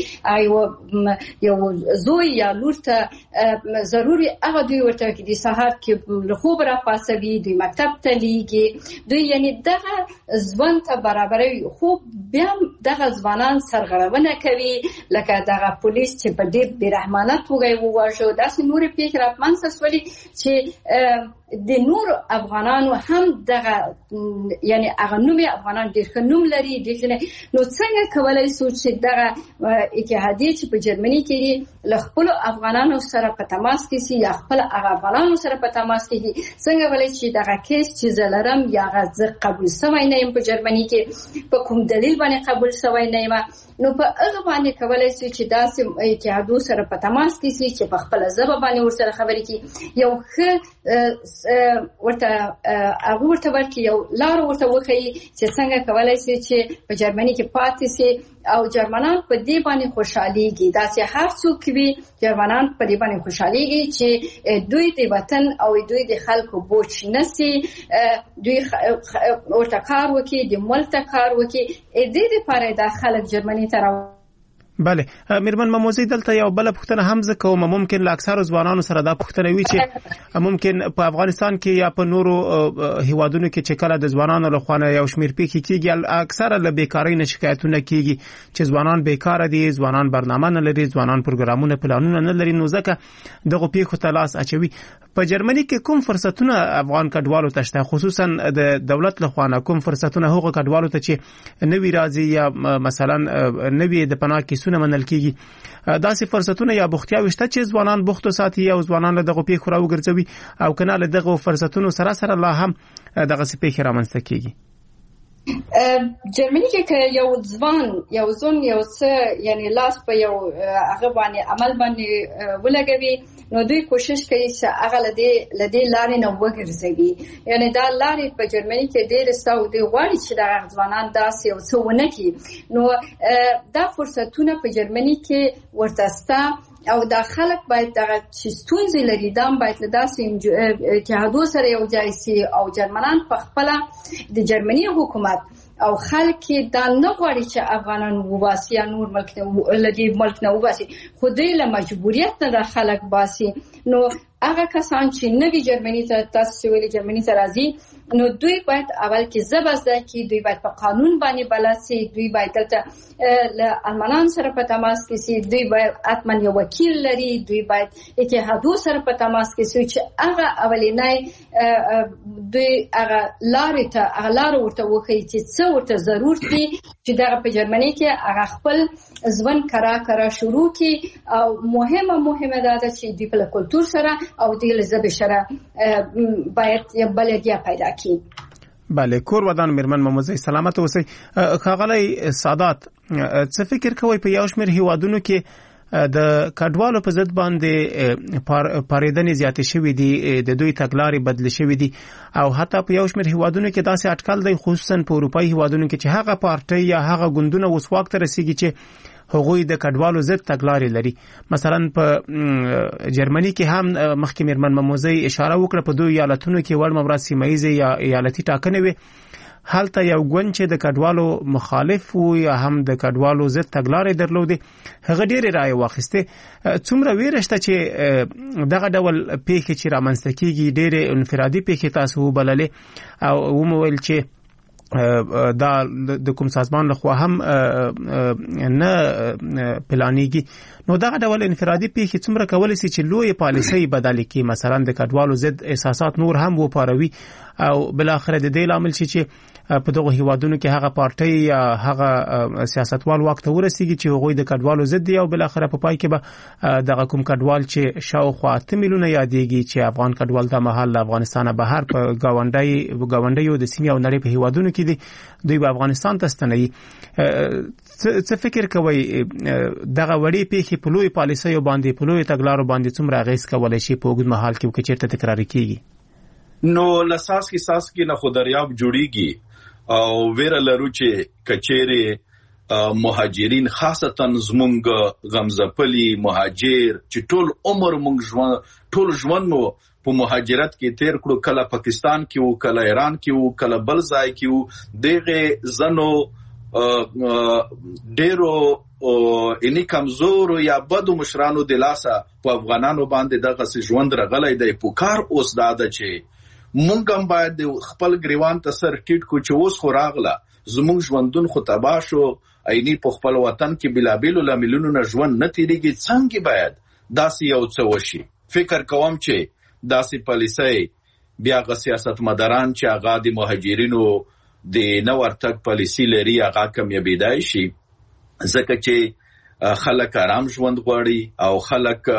S1: یو زوی یا لور ته ضروري هغه دوی ورته ورکوي. د سهار کې له خوب راپاڅوي، دوی مکتب ته لیږي، دوی یعنی دغه ژوند ته برابروي. خو بیا دغه ځوانان سرغړونه کوي لکه دغه پولیس چې په ډېر بېرحمانه توګه یې وواژه. داسې نورې پیښې رامنځته شولې چې د نور افغانانو هم دغه یعنی هغه نوم افغانان ډېر ښه نوم لري. نو څنګه کولای شو چې دغه اتحادیه چې په جرمني کې دي له خپلو افغانانو سره په تماس کې سي یا خپل هغه افغانانو سره په تماس کې دي، څنګه ولای چې دغه کیس چې زه لرم یا هغه زه قبول شوی نه یم په جرمني کې په کوم دلیل باندې قبول شوی نه یم، نو په هغه باندې کولای شي چې داسې اتحادو سره په تماس کې سي چې په خپل ژبه باندې ورسره خبرې کوي، یو ښه ورته هغه ورته ورکړي، یو لار ورته وښیي چې څنګه کولای شي چې په جرمني کې پاتې شي. او جرمنان په دې باندې خوشحاليږي، داسې هر څوک وي جرمنان په دې باندې خوشحاليږي چې دوی د وطن او دوی د خلکو بوج نسی، دوی ورته کار وکړي، د ملک کار وکړي. دې لپاره د خلک جرمني ته
S5: بله. میرمن مموزي دلته یو بل پوښتنه هم زه کوم. ممکن له اکثر ځوانانو سره دا پوښتنه وي چې ممکن په افغانستان کې یا په نورو هیوادونو کې چې کله د ځوانانو له خوا یو شمیر پیښې کیږي اکثر له بیکاری نه شکایتونه کیږي چې ځوانان بیکاره دي، ځوانان برنامه نه لري، ځوانان پروګرامونه پلانونه نه لري، نو ځکه دغه پیښو ته لاس اچوي. په جرمني کې کوم فرصتونه افغان کډوالو ته شته، خصوصا د دولت له خوا کوم فرصتونه هغو کډوالو ته چې نوی راځي یا مثلا نوی د پناه کیسونه منل کیږي، داسې فرصتونه یا بوختیاوي شته چې ځوانان بوختو ساتي او ځوانان له دغه پیښو راوګرځوي او کنه له دغه فرصتونو سره سره لا هم دغه پیښې رامنځته کیږي؟
S1: جرمني کې یو ځوان یو څه یعنی لاس په یو هغه باندې عمل باندې ولګوي، نو دوی کوشش کوي چې هغه لدې لارې نه وګرځوي. یعنی دا لارې په جرمني کې ډېر ستو دی غواړي چې دا ځوانان داسې یو څه ونه کړي، نو دا فرصتونه په جرمني کې ورته سته او دا خلک باید دغه چې ستونزې لري دا باید له داسې اتحادو سره یو ځای سي او جرمنان په خپله د جرمني حکومت او خلک دا نه غواړي چې افغانان وباسي یا نور ملک نه وباسي، خو دوی له مجبوریت نه د خلک باسي. نو هغه کسان چې نوی جرمني ته تاسو ویلي جرمني ته راځي نو دوی باید اول کې زبرزده کې دوی باید په قانون باندې بلد سي دوی باید دلته له المانان سره په تماس کې سي دوی باید حتما یو وکیل لري دوی باید اتحادو سره په تماس کې سي چې هغه اولینای دوی هغه لار ورته وکړي چې څه ورته ضرورت دي چې دغه په جرمني کې هغه خپل ځوان کرا شروع کی او مهمه ده چې د خپل کلچر سره او د ژبې سره باید یو بلدیه پیدا کړي.
S5: بله کور ودان میرمن مموزی سلامت اوسئ. ښاغلی سادات څه فکر کوئ په یو شمېر هیوادونو کې د کډوالو په ضد باندې پاریدنې زیاتې شوې دي د دوی تګلارې بدلې شوې دي او حتی په یو شمېر هیوادونو کې داسې اټکل دی خصوصا په اروپایي هیوادونو کې چې هغه پارټۍ یا هغه ګوندونه اوس واک ته رسیږي چې هغوی د کډوالو ضد تګلارې لري. مثلا په جرمني کې هم مخکې میرمن مموزی اشاره وکړه په دوی ایالتونو کې وړ مبرا سیمایي یا ایالتي ټاکنې وي هلته یو ګوند چې د کډوالو مخالف وو یا هم د کډوالو ضد تګلارې درلودې هغه ډېرې رایې واخیستې. څومره ویره شته چې دغه ډول پیښې چې رامنځته کېږي ډېرې انفرادي پیښې تاسو وبللې او ومویل چې دا د کوم سازمان لخوا هم نه پلانېږي نو دغه ډول انفرادي پیښې څومره کولی شي چې لوی پالیسۍ بدلې کړي مثلا د کډوالو ضد احساسات نور هم وپاروي او بلاخره د دې لامل شي چې په دغه هیوادونو کې هغه پارټۍ یا هغه سیاستوال وخت ورسیږي چې هغوی د کډوالو ضد دي او بلاخره په پای کې به دغه کوم کډوال چې شاوخوا 8 میلیونه یادېږي چې افغان کډوال د مهال له افغانستانه بهر په گاونډیو د سیمې او نړۍ په هیوادونو کې دي دوی به افغانستان ته ستنوي. څه فکر کوئ دغه وړې پیښې په لوی پالیسیو باندې په لوی تګلارو باندې څومره اغېز کولی شي په اوږد مهال کې که چېرته تکراري کېږي؟
S6: نو لساس کې نه خو دریاب جوړیږي او ویره لرو چې کچېره مهاجرین خاصتا زمونږ غمزپلي مهاجر چې ټول عمر مونږ ټول ژوند مو په مهاجرت کې تیر کړو کله پاکستان کې وو کله ایران کې وو کله بل ځای کې وو دغه زنو ډېرو اني کمزور یا بدو مشرانو د لاسه په افغانانو باندې دغه ژوند رغلی دی پکار اوس دا ده چې مونږ هم باید خپل ګریوان ته سر ټیټ کو چې اوس خو راغله زمونږ ژوندون خو تباه شو عیني په خپل وطن کې بلابلو لاملونو نه ژوند نه تیریږي څنګه باید داسې یو څه وشي. فکر کوم چې داسې پالیسۍ بیا غ سیاستمداران چې هغه د مهاجرینو د نو ورتګ پالیسي لري هغه کمیابیدای شي ځکه چې خلک آرام ژوند غواړي او خلک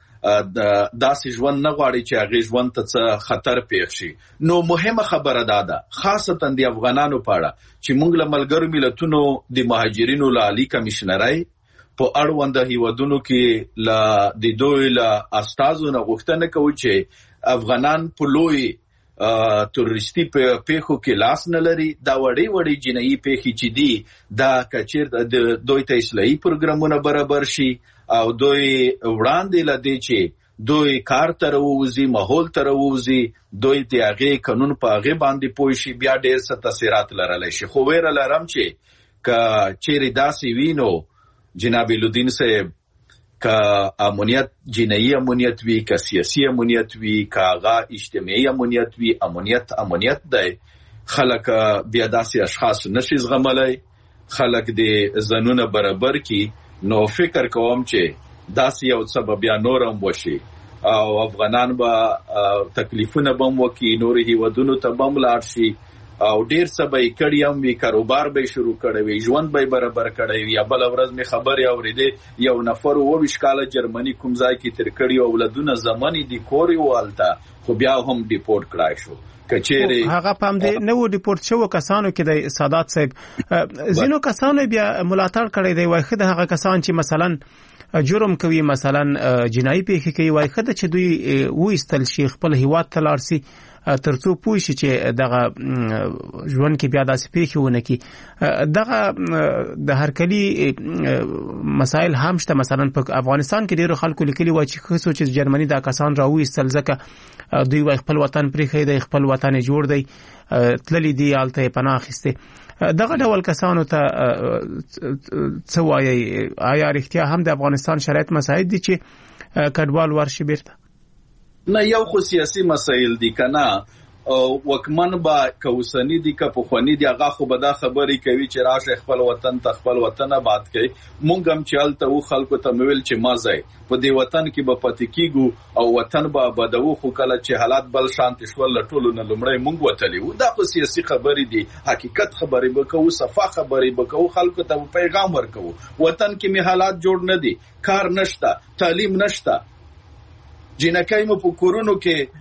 S6: داسې ژوند نه غواړي چې هغه ژوند ته خطر پیښ شي. نو مهمه خبره ده خاصتا د افغانانو په اړه چې موږ له ملګرو ملتونو د مهاجرینو لالي کمشنرۍ په اړوند هیوادونو کې د دوی له استازو نه غوښتنه کوي چې افغانان په لوی تروریستي پیښو کې لاس نه لري. دا وړي جنایي پیښې چې دي دا کچیر د دوی ته اصلاحي پروګرامونه برابر شي او دوی وړاندې لدی چې دوی کار تر ووزي ماحول تر ووزي دوی د هغه قانون په هغه باندې پوي شي بیا ډېر څه تاثیرات لرلی شي. خو ویره لرم چې چیرې داسې وینو جناب لودین صاحب که امنیت جنایي امنیت وی که سیاسي امنیت وی که هغه اجتماعي امنیت وی امنیت دی خلک بیا داسې اشخاص نشي زغملی خلک د زنونه برابر کی. نو فکر کوم چې داسې یو څه به بیا نورم وشي او افغانان به تکلیفونه بم وکي نور هیوادونو ته بم لاړ شي او ډیر څه به کړي هم وی کاروبار به شروع کړي وي ژوند به برابر کړي وي. بل ورځ می خبرې اورېدې یو نفر و وشکاله جرمني کوم ځای کې تر کړي اولادونه زماني دي کوري والته خو بیا هم ډیپورت کړای شو کچېره
S5: هغه پام دې نو ډیپورت شو کسانو کې د سادات صاحب زینو کسانو بیا ملاتړ کړی دی وای خدای هغه کسان چې مثلا جرم کوي مثلا جنایي پیښې کوي وای خدای چې دوی وېستل شي خپل هیواد ته لاړ شي ترڅو پوه شي چې دغه ژوند کې بیا داسې پیښې ونه کړي. دغه د هرکلي مسایل هم شته مثلا په افغانستان کې ډیرو خلکو لیکلي وای چې خصوص چې جرمني دا کسان راوېستل ځکه دوی وای خپل وطن پرېښی دی خپل وطن جوړ دی تللی دی هلته یې پناه اخیستې. دغه ډول کسانو ته څه وایي آیا رښتیا هم د افغانستان شرایط مساعد دي چې کډوال ورشي بیرته؟
S6: نه یو خو سیاسي مسایل دي کنه وکمن با کوسنی دي که پخوانی دي هغه خو به دا خبرې کوي چې راشه خپل وطن ته خپل وطن آباد کړي. مونږ هم چې هلته و خلکو ته ویل چې ما ځای په دې وطن کې به پاتې کیږو او وطن به آبادوو، خو کله چې حالات بل شانت شول له ټولو نه لومړی مونږ وتلي وو. دا خو سیاسي خبرې دي، حقیقت خبرې به کوو، صفا خبرې به کوو، خلکو ته پیغام ورکوو. وطن کې می حالات جوړ نه دي، کار نشته، تعلیم نشته، جنکای مو په کورونو کې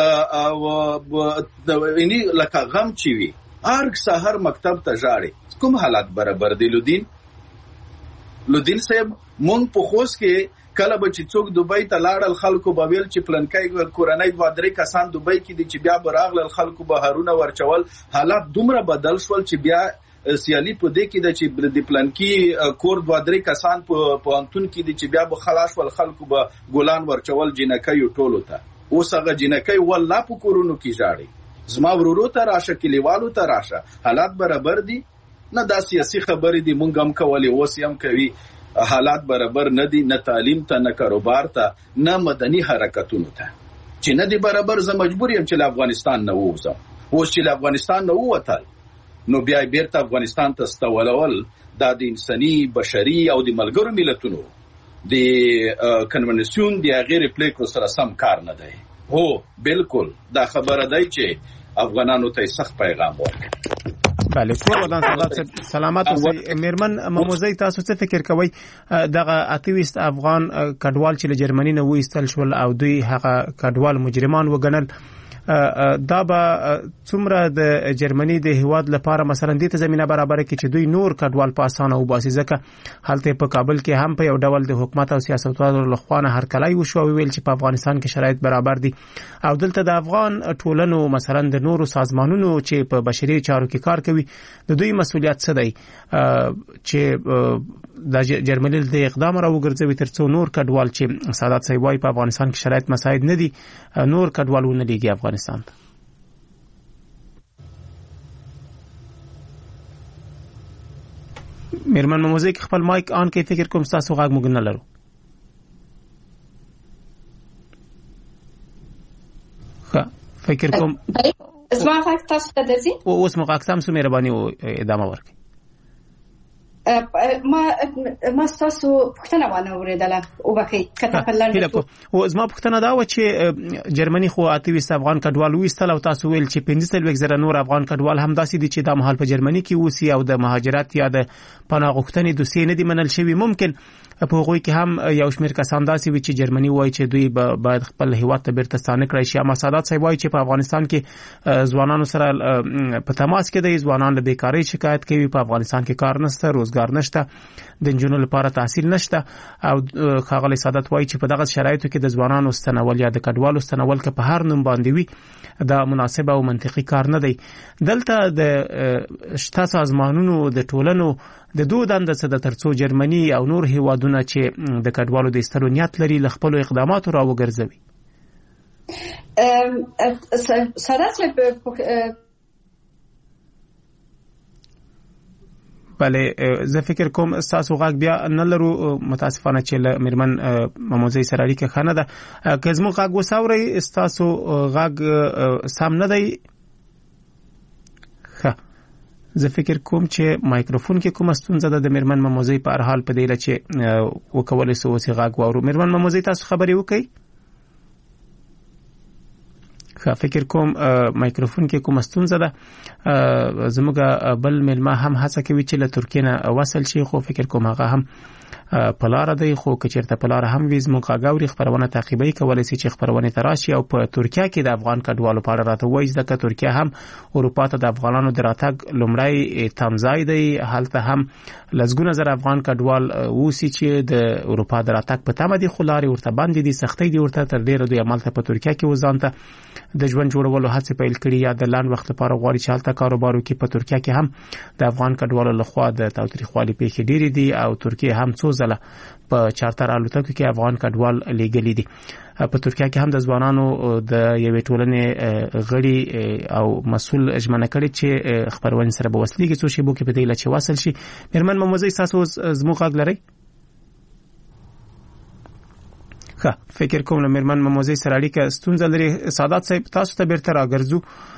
S6: لکه غم چی وي، ارګ سحر مکتب ته ژاړي. کوم حالات برابر دي؟ لودین صاحب مونږ په خوست کې کله به چې څوک دوبۍ ته لاړل خلکو به ویل چې پلنکای کورنۍ 2-3 کسان دوبۍ کې دي چې بیا به راغلل خلکو به هارونه ورچول. حالات دومره بدل شول چې بیا سیالي په دې کې د چې د پلانکی کور 2-3 کسان په انتون کې دي چې بیا به خلاص ول خلکو به ګولان ورچول جنکای ټولو ته. اوس هغه جنکای والله په کورونو کې ژاړي. زما ورورو ته راشه، کلیوالو ته راشه، حالات برابر دي؟ نه، دا سیاسي خبرې دي، مونږ هم کولې، اوس هم کوي. حالات برابر نه دي، نه تعلیم ته، نه کاروبار ته، نه مدني حرکتونو ته. چې نه دي برابر، زه مجبور یم چې له افغانستان نه ووځم. اوس چې له افغانستان نه ووتل نو بیا بیرته افغانستان ته ستولول دا د انساني بشري او د ملګرو ملتونو د کنونسیون د غیر پلیکو سره سم کار نه دی. هو بالکل دا خبره دی چې افغانانو ته سخت پیغام ورکړي.
S5: بله، کور ودان سلامت اوسئ. میرمن مموزی، تاسو څه فکر کوئ دغه 28 افغان کډوال چې له جرمني نه وایستل شول او دوی هغه کډوال مجرمان وګڼل، دا به څومره د جرمني د هیواد لپاره مثلا دې ته زمينه برابر کړي چې دوی نور کډوال په اسانه وباسي؟ ځکه هلته په کابل کې هم په یو ډول د حکومت او سیاستوالو لخوا نه هرکلی وشو، ویل چې په افغانستان کې شرایط برابر دي، او دلته د افغان ټولنو مثلا د نورو سازمانونو چې په بشري چارو کې کار کوي د دوی مسؤلیت څه دی چې د جرمني د اقدام را وګرځوي ترڅو نور کډوال چې سادات صاحب وايي په افغانستان کې شرایط مساعد نه دي، نور کډوالونه لګي افغانستان ته. میرمن مموزی که خپل مایک آن کې فکر کوم تاسو غږ موږ نه لرو. فکر کوم
S1: زما غږ تاسو ته درځي؟
S5: اوس مو غږ سم سو، مهرباني ادامه ورکړئ.
S1: ما تاسو پوښتنه ونه اوریدله او بخې کته په لاندې
S5: او زما پوښتنه دا و چې جرمني خو 28 افغان کډوال وایستل او تاسو ویل چې 15,000 نور افغان کډوال هم داسې دي چې د مهال په جرمني کې اوسي او د مهاجرت یا د پناه غوښتنې دوسیې نه دي منل شوی. ممکن په هغوی کې هم یو شمېر کسان داسې وي چې جرمني وایي چې دوی باید خپل هیواد ته بیرته ستانه کړی شي. اما سادات صاحب وایي چې په افغانستان کې ځوانانو سره په تماس کې دي، ځوانان له بیکارۍ شکایت کوي، په افغانستان کې کار نشته، روزګار نشته، د نجونو لپاره تحصیل نشته، او ښاغلی سادات وایي چې په دغه شرایطو کې د ځوانانو ستنول یا د کډوالو ستنول که په هر نوم باندې وي دا مناسب او منطقي کار نه دی. دلته د شته سازمانونو د ټولنو د دوه دنده څه د ترڅو جرمني او نور هیوادونه چې د کډوالو د ایستلو نیت لري له خپلو اقداماتو را وګرځوي.
S1: سادات
S5: بله، زه فکر کوم تاسو غږ بیا نه لرو، متاسفانه چې میرمن مموزی سره اړیکه ښه نه ده. که زموږ غږ وساورئ، ستاسو غږ سم نه دی. ښه، زه فکر کوم چې مایکروفون کې کومه ستونزه ده د میرمن مموزی په هر حال په دی چې وکولای سو اوس غږ واورو. میرمن مموزی تاسو خبرې وکړئ. فکر کوم مایکروفون کې کومه ستونزه ده. زموږ بل ملما هم هڅه کوي چې له ترکیه نه وصل شي، خو فکر کوم هغه هم په لاره دی، خو که چېرته په لاره هم وي زموږ غاګاوري خبرونه تعقیبوي، کولی شي چې خبرونه ته راشي او په ترکیه کې د افغان کډوالو په اړه راته وایي، ځکه ترکیه هم اروپا ته د افغانانو د راتګ لومړی تمځای دی. هلته هم لسګونه زره افغان کډوال اوسي چې د اروپا د راتګ په تمه دي، خو لارې ورته بندې دي، سختۍ دي ورته، تر ډېره دوی همالته په ترکیه کې وځانته د ژوند جوړولو هڅې پیل کړي یا د لنډ وخت لپاره غواړي چې هلته کاروبار وکړي. په ترکیه کې هم د افغان کډوالو لخوا د تاوتریخوالي پیښې ډېرې دي او ترکیه هم څو ځله په چارتر الوتکو کې افغان کډوال لېږلي دي. په ترکیه کې هم د ځوانانو د یوې ټولنې غړي او مسؤل ژمنه کړې چې خبرونه سره به وصلېږي څو شیبو کې په دې لچې وصل شي. میرمن مموزی تاسو زموږ غږ لرئ؟ فکر کوم لمرمن موزي سره اړیکه ستونزه لري. سعادت صاحب تاسو ته بیرته راګرځو.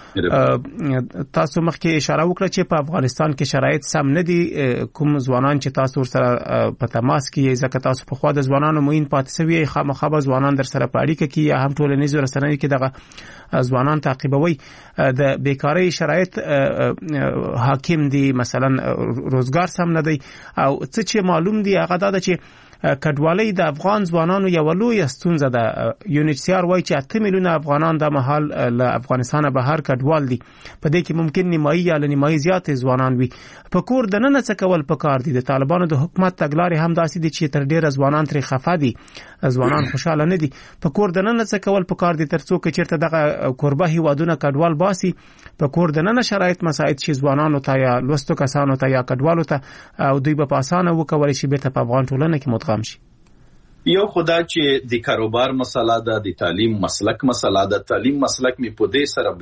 S5: تاسو مخکې اشاره وکړه چې په افغانستان کې شرایط سم نه دي. کوم ځوانان چې تاسو سره په تماس کې ځکه تاسو په خوا د ځوانانو موین پاتې سوي خامخا ځوانان در سره په اړیکه کې یا هم ټولنیزو رسنیو کې دغه ځوانان تعقیبوي د بیکاری شرایط حاکم دي، مثلا روزګار سم نه دی او څه چې معلوم دي هغه دا چې کډوالۍ د افغان ځوانانو یو لوی ستونزه ده. UNHCR وايي چې 8 میلیونه افغانان د مهال له افغانستانه بهر کډوال دي. په دې کې ممکن نیمایي یا نیمایي زیات ځوانان وي. په کور د نن څه کول پکار دي. د طالبانو د حکومت تګلارې هم داسې دي چې تر ډیره ځوانان ترې خفه دي، ځوانان خوشاله نه دي. په کور د نن څه کول پکار دي ترڅو چې چیرته دغه کوربه هیوادونه کډوال باسي. په کور د نن شرایط مساعد شي ځوانانو ته یا لوستو کسانو ته یا کډوالو ته او دوی په اسانه وکولای شي بیرته په افغان ټولنه کې مدغم شي.
S6: یو خدا چې د کاروبار مسله ده، د تعلیم مسلک مسله ده. تعلیم مسلک می په دې سره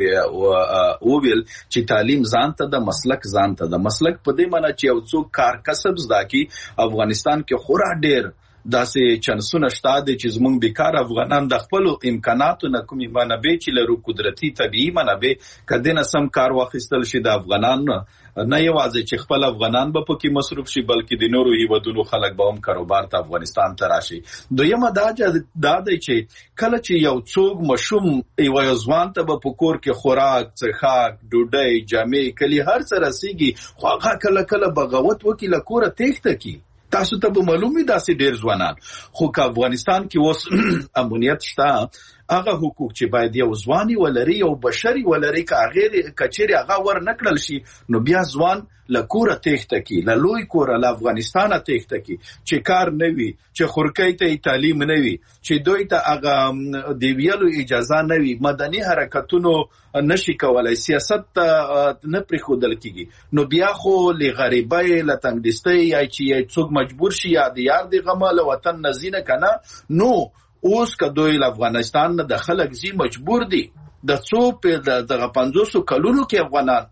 S6: وویل چې تعلیم ځان ته د مسلک ځان ته د مسلک په دې معنی چې یو څوک کار کسب زده کی. افغانستان کې خورا ډیر داسې چانسونه شته چې زموږ بیکار افغانان د خپل امکاناتو نه کومې منابع چې لرو، قدرتي طبيعي منابع کدی نه سم کار واخیستل شي. د افغانان نه یوازې چې خپل افغانان به پکې مصروف شي بلکې د نورو هیوادونو خلک به هم کاروبار ته افغانستان ته راشي. دویمه دا دی چې کله چې یو څوک مشوم یو ځوان ته په کور کې خوراک، څښاک، ډوډۍ، جامې کلی هر څه رسیږي، خو هغه کله بغاوت وکړي له کوره تېښته کوي. تاسو ته به معلومي داسې ډیر ځوانان. خو که افغانستان کې اوس امنیت شته، هغه حقوق چې باید یو ځواني ولري یو بشري ولري که غیر کچېرې هغه ور نکړل شي نو بیا ځوان له کوره تېښته کی، له لوی کوره له افغانستانه تېښته کی چې کار نه وي، چې خورکۍ ته تعلیم نه وي، چې دوی ته هغه د ویلو اجازه نه وي، مدني حرکتونو نشي کولای، سیاست نه پرېښودل کیږي. نو بیا خو له غریبۍ له تنګدستۍ یا چې څوک مجبور شي یا د یار د غمه له وطن نه ځي نه کنه. نو اوس که دوی له افغانستان نه د خلک ځي مجبور دي. د څو په دغه 500 کلونو کې افغانان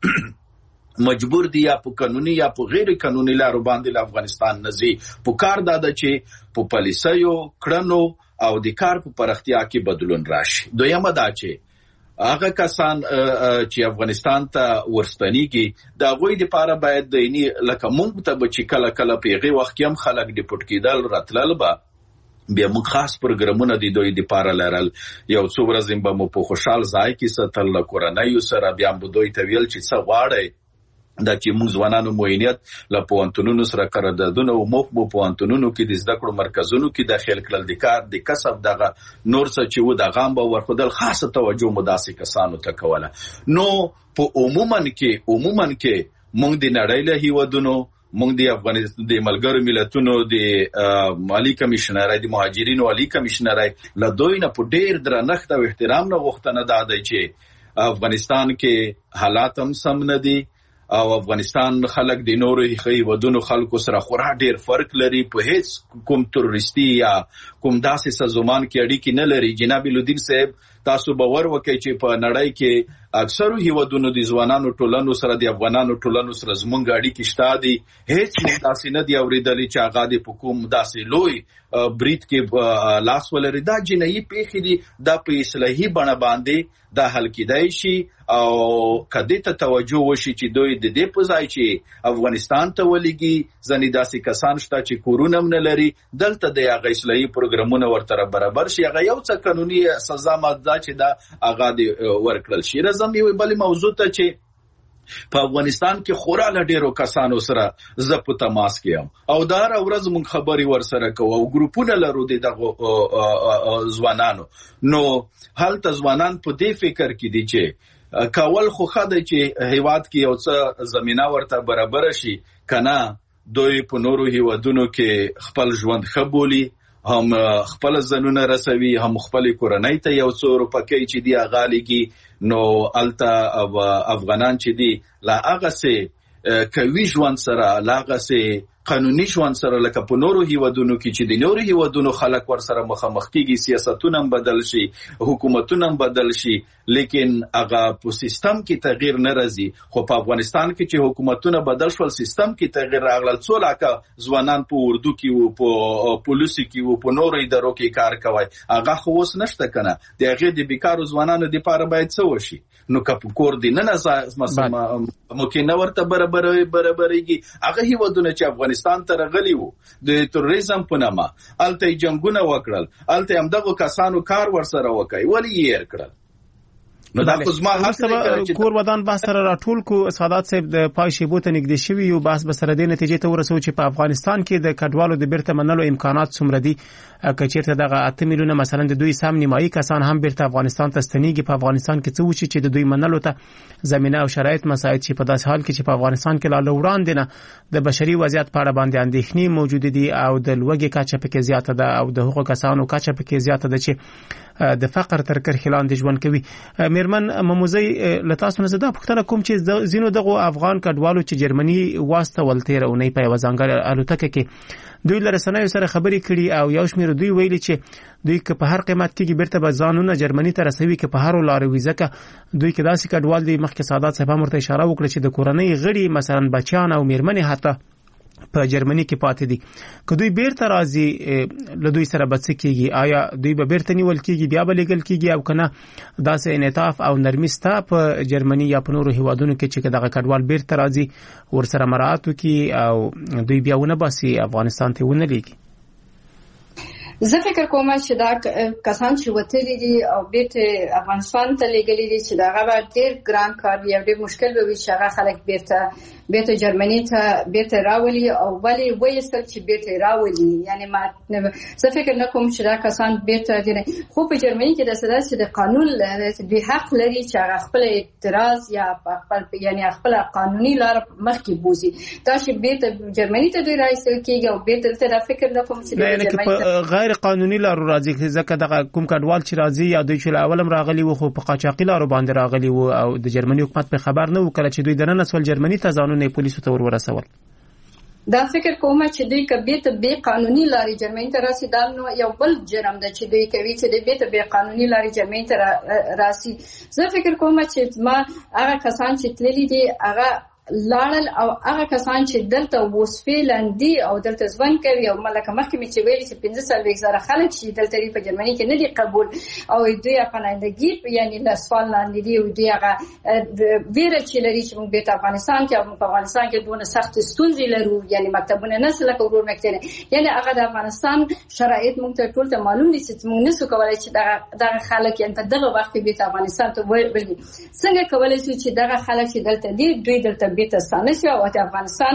S6: مجبور دي یا په قانوني یا په غیر قانوني لارو باندې له افغانستان نه ځي. په کار داده چې په پالیسیو کړنو او د کار په پرختیا کې بدلون راشي. دویمه دا چې هغه کسان چې افغانستان ته ورستنیږي د هغوی دپاره باید دیني لکه موږ ته به چې کله کله په هغې وخت کې هم خلک ډیپورټ کېدل راتلل به بیا موږ خاص پروګرامونه د دوی دپاره لرل. یو څو ورځې به مو په خوشحال ځای کې ساتل له کورنیو سره. بیا به دوی ته ویل چې څه غواړئ دا چې موږ ځوانانو معینیت له پوهنتونونو سره قراردادونه او مو پوهنتونونو کې د زده کړو مرکزونو کې داخل کړل. د کار د کسب دغه نور څه چې و د غام به ورخدل خاصه توجه مو داسې کسانو ته کوله. نو په عموما کې موږ د نړۍ له هیوادونو، موږ د افغانستان د ملګرو ملتونو د مالی کمیشنرۍ، د مهاجرینو عالی کمیشنرۍ له دوی نه په ډیر درنښت او احترام نه غوښتنه دا دی چې افغانستان کې حالات هم سم نه دي او افغانستان خلک د نورو هیوادونو خلکو سره خورا ډیر فرق لري. په هیڅ کوم تروریستي یا کوم داسې سازمان کې اړیکې نه لري. جناب لودین صاحب تاسو باور وکړئ چې په نړۍ کې اکثرو هیوادونو د ځوانانو ټولنو سره د افغانانو ټولنو سره زمونږ اړیکې شته دي. هیڅ داسې نه دی اورېدلی چې هغه د حکوم داسې لوی برید کې لاس ولري. دا جنایي پیښې دي، دا په اصلاحي بڼه باندې دا حل کېدای شي او کدی ته توجه وشي چې دوی د دې په ځای چې افغانستان ته ولېږي ځینې داسې کسان شته چې کورونه هم نه لري، دلته د هغه اصلاحي پروګرامونه ورته برابر شي، هغه یو څه قانوني سزا ماده چې دا هغه د ورکړل شي. راځم یوې بلې موضوع ته چې په افغانستان کې خورا له ډیرو کسانو سره زه په تماس کې یم او دا هره ورځ موږ خبرې ورسره کوو او ګروپونه لرو د دغو ځوانانو. نو هلته ځوانان په دې فکر کې دي چې کول خو ښه دی چې هیواد کې یو څه زمینه ورته برابره شي، که نه دوی په نورو هیوادونو کې خپل ژوند ښه بولي، هم خپل ځانونه رسوي، هم خپل کورنۍ ته یو څو روپکۍ چې دی هغه لګي. نو الته افغانان چې دی لا هغه سه کوي ژوند سره لا هغه سه قانوني ژوند سره لکه په نورو هیوادونو کې چې د نورو هیوادونو خلک ور سره مخامخ کیږي، سیاستونه بدل شي، حکومتونه بدل شي، لیکن هغه په سیستم کې تغییر نه راځي. خو په افغانستان کې چې حکومتونه بدل شول، سیستم کې تغییر راغلل. څو لاکه ځوانان په اردو کې وو، په پولیسو کې وو، په نورو ادارو کې کار کوي. هغه خو اوس نشته کنه. د هغه د بیکارو ځوانانو لپاره باید څه وشي؟ نو که کور دی نه ممکن ورته برابرېږي. هغه هیوادونه چې افغانستان ته راغلي وو د تروریزم په نامه، الته جنگونه وکړل، الته همدغه کسانو کار ورسره وکړي، ولې یې کړل؟ نو دا خو زما هڅه
S5: کور ودان با سره راټول کو. سعادت صاحب د پای شیبو ته نږدې شوی یو باس بسره د نتیجې ته ورسو چې په افغانستان کې د کډوالو د بیرته منلو امکانات څومره دي. کچیرته دغه 8 میلیونه مثلا د دوی سم نیمایي کسان هم بیرته افغانستان ته ستنیږي، په افغانستان کې څه وشي چې د دوی منلو ته زمينه او شرایط مساعد شي، په داسې حال کې چې په افغانستان کې لا وړاندې نه د بشري وضعیت په اړه باندې اندېښنې موجود دي او د لوږې کچه پکې زیاته ده او د حقوق کسانو کچه پکې زیاته ده چې د فقر تر کرښې لاندې ژوند کوي. میرمن مموزي لتاسو نه زده پښتنه کوم چې زینو دغه افغان کډوالو چې جرمني واستول تیر اونۍ په وزنګر الوتکه کې دوی لرسنوي سره خبرې کړي او یو شمیر دوی ویلي چې دوی که په هر قیمت کې بیرته به ځانونه جرمني ته رسوي، که په هر لارې ویزه که دوی کې داسې کډوال دي. مخکې سعادت صاحب هم ورته اشاره وکړه چې د کورنۍ غړي مثلا بچیان او میرمنې حتی په جرمني کې پاتې دي، که دوی بیرته راځي له دوی سره به څه کېږي؟ آیا دوی به بیرته نیول کېږي، بیا به لیږل کېږي او که نه داسې انعطاف او نرمي سته په جرمني یا په نورو هیوادونو کې چې دغه کډوال بیرته راځي ورسره مراعات وکړي او دوی بیا ونه باسي افغانستان ته ونه لیږي؟
S1: زه فکر کوم چې دا کسان چې وتلي دي او بیرته افغانستان ته لېږلي دي چې دا غوا ډېر ګران کار وي او ډېر مشکل به وي چې هغه خلک بیرته جرمني ته بیرته راولي او ولې وایستل چې بیرته راولي. یعنی ما زه فکر نه کوم چې دا کسان بیرته دي. خو په جرمني کې د سداسي د قانون دوی حق لري چې هغه خپل اعتراض یا خپل یعنی خپل قانوني لار مخکې بوزي. دا چې بیرته جرمني ته دوی راځي کېږي او بیرته ته فکر نه کوم چې
S5: غیر قانوني لارو راځي، ځکه دغه کوم کډوال چې راځي یا دوی چې اولم راغلي وو خو په قاچاقي لارو باندې راغلي وو او د جرمني حکومت په خبر نه و کله چې دوی دننه سول جرمني ته ځانونه پولیسو ته ورسول.
S1: دا فکر کوم چې دوی کبیته به قانوني لاري جرمني ته راسي، دا نو یو بل جرم ده چې دوی کوي چې دوی به قانوني لاري جرمني ته راسي. زه فکر کوم چې ما هغه کسان چې تللي دي هغه لاړل او هغه کسان چې دلته وسفي لاندې او دلته ځوان کوي او ملکه محکمه چې ویلي چې 15,000 خلک چې دلته په جرمني کې نه دي قبول او دوی پناهندګي یعنی له سوال لاندې دي او دوی هغه ویره چې لري چې موږ په افغانستان کې او په افغانستان کې دونه سخت ستونزې لرو، یعنی مکتبونه نه سره کورور مکتبونه، یعنی هغه د افغانستان شرایط موږ ته ټول ته معلوم دي چې موږ نسو کولای چې دغه خلک یعنی په دغه وخت کې په افغانستان ته ورغلي. څنګه کولای شو چې دغه خلک چې دلته دي دوی دلته بیت ستانه او افغانستان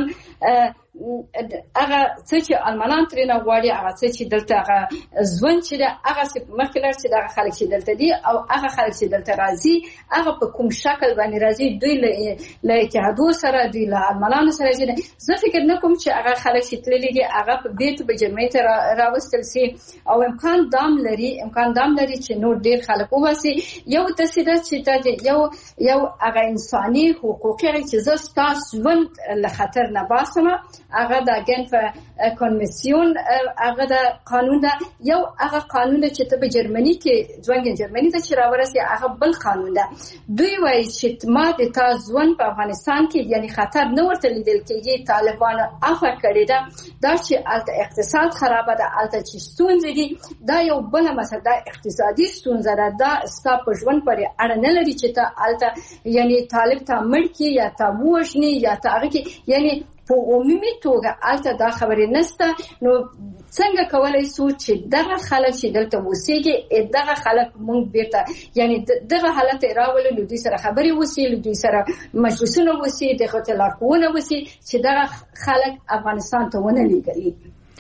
S1: هغه څه چې المانان ترنه غواړي، هغه څه چې دلته هغه ځوان چې هغه مخکلر چې دغه خلک چې دلته دي او هغه خلک چې دلته راځي هغه په کوم شکل باندې راځي، دوی له اتحادو سره دوی له المانانو سره راځي. زه فکر نه کوم چې هغه خلک چې تللي دي هغه په بیت به جرمني ته راوستل سي او امکان دام لري چې نور ډیر خلک وباسي. یو تسیده چې یو هغه انساني حقوقي چې زه تاسو ژوند له خطر نه باسم، هغه د جنف کنوانسیون هغه د قانون ده، یو هغه قانون چې ته په جرمني کې ځوانګ جرمني ته چې راورسي هغه بل قانون ده. دوی وایي چې ما د تاسو ژوند په افغانستان کې یعنی خطر نه ورته لیدل کېږي، طالبان عفو کړی ده، دا چې الته اقتصاد خراب ده، الته چې ستونزې دي، دا یو بل مسله ده، اقتصادي ستونزه ده، دا ستا په ژوند پورې اړه نه لري چې ته الته یعنی طالب ته مړ کی یا ته وښني یا ته هغه کې یعنی په عمومي توګه الته دا خبرې نشته. نو څنګه کولای شو چې دغه خلک چې دلته وسیږي دغه خلک مونږ بیرته یعنی دغه حالت راولو، دوی سره خبرې وسی، دوی سره مجلسونه وسی، دغه تلارونه وسی چې دغه خلک افغانستان ته ونه لیږي.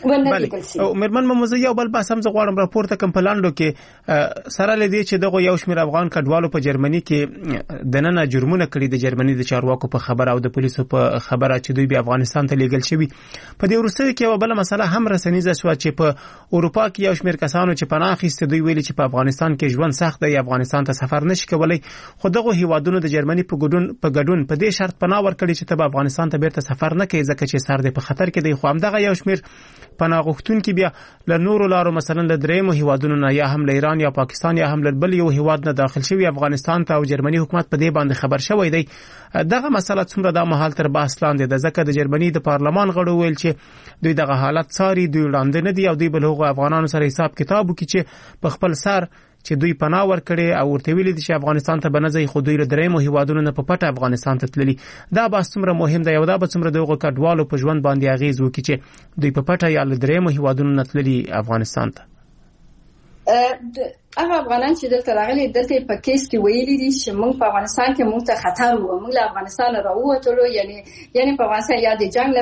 S5: او مرمن مموزه یو بل بحث هم زغوارم راپورته کوم پلاندو کې سره لدی چې دغه یو شمیر افغان کډوالو په جرمني کې دننه جرمونه کړی د جرمني د چارواکو په خبر او د پولیسو په خبره چې دوی به افغانستان ته لیږل شوی. په دې ورسته کې یو بل مسله هم رسنیزه شو چې په اروپا کې یو شمیر کسانو چې پناه اخیسته دوی ویلي چې په افغانستان کې ژوند سخت دی، افغانستان ته سفر نشي کولای. خو دغه هیوادونو د جرمني په ګډون په دې شرط پناه ورکړي چې ته افغانستان ته بیرته سفر نه کوي ځکه چې سر دې په خطر کې دی. خو همدغه یو شمیر پناه غوښتونکي بیا له نورو لارو مثلا له درېیمو هیوادونو نه یا هم له ایران یا پاکستان یا هم له بل یو هیواد نه داخل شوی افغانستان ته او جرمني حکومت په دې باندې خبر شوی دی. دغه مسله څومره د مهال تر بحث لاندې ده ځکه د جرمني د پارلمان غړو ویل چې دوی دغه حالت څاري، دوی وړاندې نه دي او دوی بل هغو افغانانو سره حساب کتاب وکړي چې په خپل سر چې دوی پناه ورکړي او ورته ویلي دي چې افغانستان ته بنځي خو دوی له درېیمو هیوادونو نه په پټه افغانستان ته تللي. دا بحث څومره مهم دی او دا به څومره دغه کډوالو په ژوند باندې اغیز وکړي چې دوی په پټه یا له درېیمو هیوادونو نه تللي افغانستان ته.
S1: هغه افغانان چې دلته راغلي دلته په کیس کې ویلي دي چې موږ په افغانستان کې موږ ته خطر وو، موږ له افغانستان راووتلو، یعنی په افغانستان یا د جنگ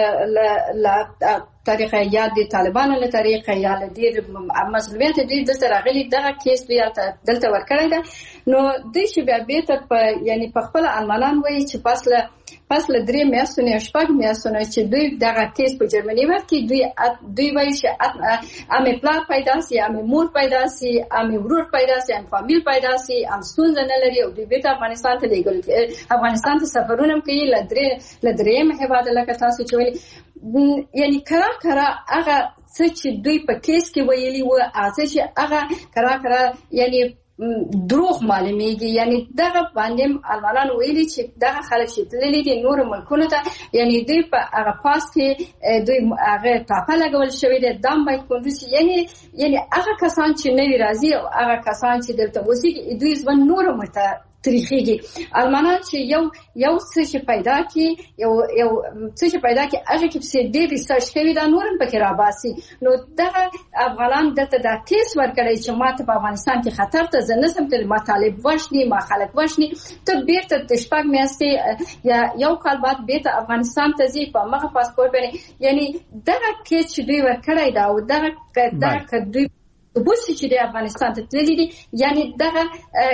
S1: له طریقه یا د طالبانو له طریقه یا له دې مسؤلیت دې دلته راغلي دغه کیس دوی دلته ورکړی ده. نو دوی چې بیا بیرته په خپل المانان وایي چې پس له 3 میاشتو نه 8 میاشتو نه چې دوی دغه کیس په جرمني ورکړي دوی وایي چې امې پلار پیدا سي، امې مور پیدا سي، امې ورور پیدا سي، امې فامیل پیدا سي، ام ستونزه نه لري او دوی بیرته افغانستان ته لیږل افغانستان ته سفرونه کوي له درېیم هیواد لکه تاسو چې ویلي. یعنی کرا هغه څه چې دوی په کیس کې ویلي و هغه چې هغه کرا یعنی دروغ معلومیږي. یعنی دغه باندې المانان ویلي چې دغه خلک چې تللي دي نور ملکونو ته، یعنی دوی په هغه پاس کې دوی هغه ټاپه لګول شوی دی دام باید کوندوسي، یعنی هغه کسان چې نوی راځي او هغه کسان چې دلته اوسېږي دوی ځوان نور مته تاریخي المانان چې یو څه چې پیدا کی یو څه چې پیدا کی هغه کې څه ډېر ریسرچ کوي دا نورم پکې راباسي. نو دغه افغانان دلته دا کیس ورکړي چې ماته په افغانستان کې خطر ته زنسم تل مطالب وښني ما خلک وښني ته بیرته د شپږ میاشتې یا یو کال بعد بیرته افغانستان ته ځي په مغه پاسپورت باندې. یعنی دغه کیس چې دوی ورکړي دا او دغه دوی وبوسي چې د افغانستان ته تللي دي، یعنی دغه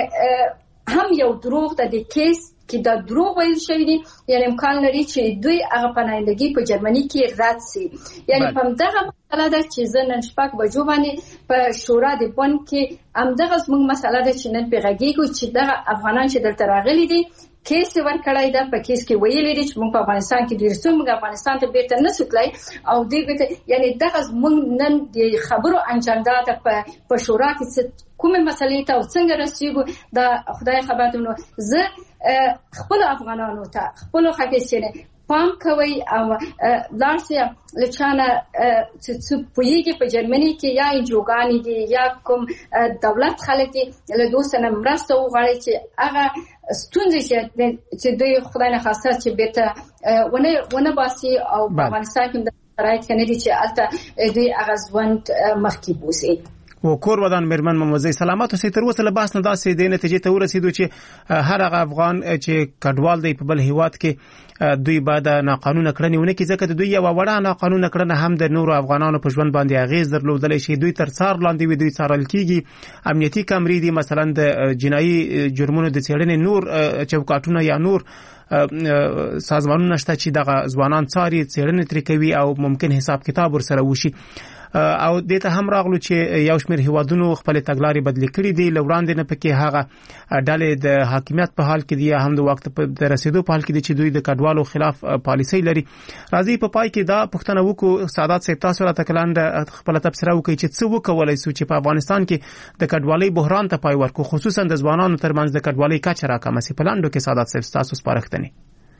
S1: هم یو دروغ د کیس کې دا دروغ ویل شوی دی. یعنی امکان لري چې دوی هغه پناهندګي په جرمني کې رد شي. یعنی په دغه مسله ده چې نن شپږ بجو باندې په شورا د بن کې همدغه زموږ مسله ده چې نن پیغاږي چې دغه افغانان چې دلته راغلي دي کیس ورکړای دا په کیس کې ویلي دي چې موږ په افغانستان کې ډیر موږ افغانستان ته بیرته نسو تلای او دوی بیرته یعنی دغه موږ نن د خبرو انجنډا ته په شورا کې کومه مسلې ته او څنګه رسیدو دا خدای خبر دونه. زه خپل افغانانو ته خپل حقیقت پام کوي او لارسیا لچانه چې پویږي په جرمني کې یا انجوګانی دي یا کوم دولت خلک دي له دوستانه مرسته وغواړي چې هغه ستونزې چې دوی خدای نه خواسته چې بیرته ونه باسي او په افغانستان کې د شرایط کې نه دي چې البته دوی هغه ژوند مخکې بوسي.
S5: و کور ودان مرمن مموزي سلامات اوسې تر اوسه له باس نه داسې د نتیجې ته ورسېدو چې هر هغه افغان چې کډوال دی په بل هیواد کې دوی بعد ناقانونه کړنې ونه کې ځکه دوی یو وړه ناقانونه کړنه هم د نورو افغانانو په ژوند باندې اغیز درلودلی شي. دوی تر څار لاندې وي، دوی څارل کیږي، امنیتي کمرې دي مثلا د جنایي جرمونو د څېړنې نور چوکاټونه یا نور سازمانونه شته چې دغه ځوانان څاري څېړنې ترې کوي او ممکن حساب کتاب ورسره وشي. او دته هم راغلو چې یو شمېر هیوادونو خپل تګلارې بدلې کړې دي لوړاندې نه پکې هغه ډلې د حاکمیت په حال کې دي هم د وخت په رسیدو په حال کې دي چې دوی د کډوالو خلاف پالیسي لري. راځي په پای کې دا پښتنه وکړو سعادت صاحب تاسو را تکلاند خپل تبصره وکړي چې څه وکولای شو چې په افغانستان کې د کډوالۍ بحران ته پای ورکړو خصوصا د ځوانانو ترمنځ د کډوالۍ کچه راکمه سي. پلاندو کې سعادت صاحب تاسو سپارښتنه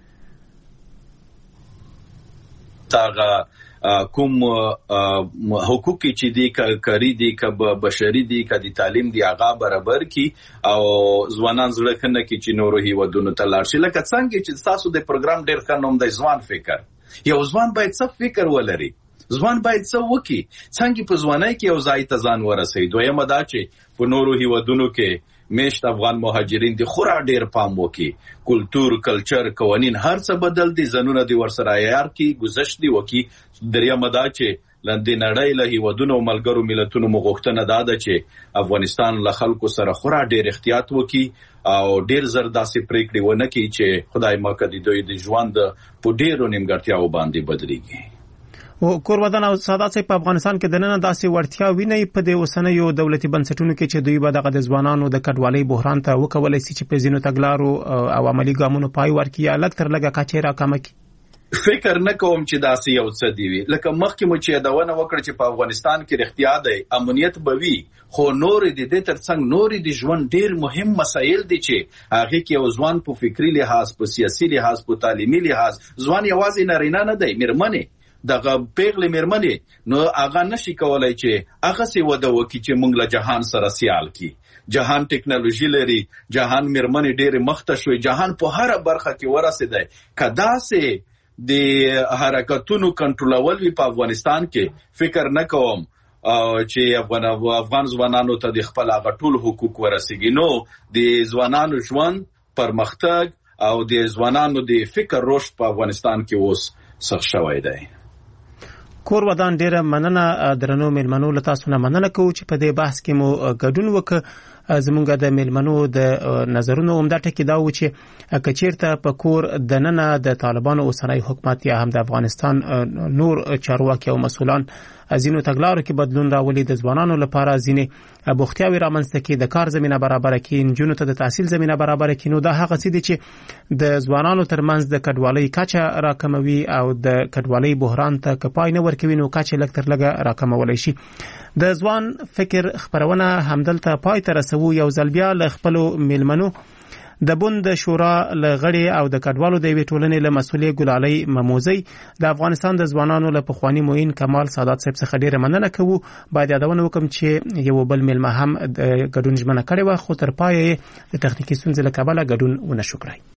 S6: تاغه کوم حقوق چې دي کاری دي ک بشري دي ک د تعلیم دی هغه برابر کی او ځوانان زړه کنه کی چې نورو هیوادونو ته لاړ شي. لکه څنګه چې تاسو د پروګرام ډیر خنوم د ځوان فکر یو ځوان باید څه فکر ولري، ځوان باید څه وکي څنګه په ځوانۍ کې یو ځای ته ځان ورسوي. دویمه دا چې په نورو هیوادونو کې میشت افغان مهاجرین دي خورا ډیر پام وکي، کلچر قوانین هر څه بدل دي، زنونه دي ورسره عیار کی گذشت دي وکي. دریمه دا چې لاندې نړۍ له هیوادونو ملګرو ملتونو مغوښتنه ده چې افغانستان له خلکو سره خورا ډېر احتیاط وکړي او ډېر زر داسې پریکړې ونه کړي چې خدای مکه دوی د ژوند په ډېرو نیمګړتیاو باندې بدلېږي.
S5: او کورودان او سادات په افغانستان کې د نن داسې ورتیا ویني په د اوسنیو دولتي بنسټونو کې چې دوی به دغه د ځوانانو د کډوالۍ بحران ته وکولای شي چې په زینو تګلارو او عملی ګامونو پای ورکړي لږ تر لږه کچې راکمه کړي.
S6: فکر نه کوم چې داسې یو څه دی وي لکه مخکې مو چې یادونه وکړه چې په افغانستان کې رښتیا دی امنیت به وي خو نور د دې ترڅنګ نور د ژوند ډیر مهم مسایل دي چې هغه کې یو ځوان په فکری لحاظ په سیاسي لحاظ په تعلیمي لحاظ ځوان یوازې نارینه نه دی میرمنې دغه پیغلې میرمنې نو هغه نشي کولای چې هغه سی وده وکړي چې موږ له جهان سره سیال کی جهان ټیکنالوژي لري جهان میرمنې ډېر مخته شوی جهان په هر برخه کې ورسېدای کدا سه د حرکتونو کنټرولول وی په افغانستان کې فکر نه کوم چې افغان ځوانانو ته د خپل غټول حقوق ورسیږي نو د ځوانانو ژوند پرمختګ او د ځوانانو د فکر رشد په افغانستان کې اوس سخت شوی دی.
S5: کورودان ډیره مننه درنو میلمنو له تاسو نه مننه کوم چې په دې بحث کې مو ګډون وکړ. زمونږ د میلمنو د نظرونو عمده ټکی دا و چې کچیرته په کور د ننه د طالبانو اوسنۍ حکومت یا هم د افغانستان نور چارواکي او مسؤلان ځینو تګلارو کې بدلون راولي د ځوانانو لپاره ځینې بوختیاوي رامنځته کړي د کار زمينه برابر کړي نجونو ته د تحصیل زمينه برابر کړي نو دا هغه څه دي چې د ځوانانو ترمنځ د کډوالۍ کچه راکموي او د کډوالۍ بحران ته کپای نه ورکوي نو کچه لږ تر لږه راکمولای شي. د ځوان فکر خبرونه همدلته پای ته رسو یو ځل بیا له خپل میلمنو د بند شورا لغړی او د کډوالو د وی ټولنې له مسولې ګلالۍ مموزي د افغانستان د ځوانانو له پخوانی موین کمال سادات صاحب څخه ډیره مننه کوو. باید یادونه وکم چې یو بل میلمه هم د ګډون ژمنه کړې و خو تر پای د تخنیکی ستونزې له کبله ګډون ونه شو کړی.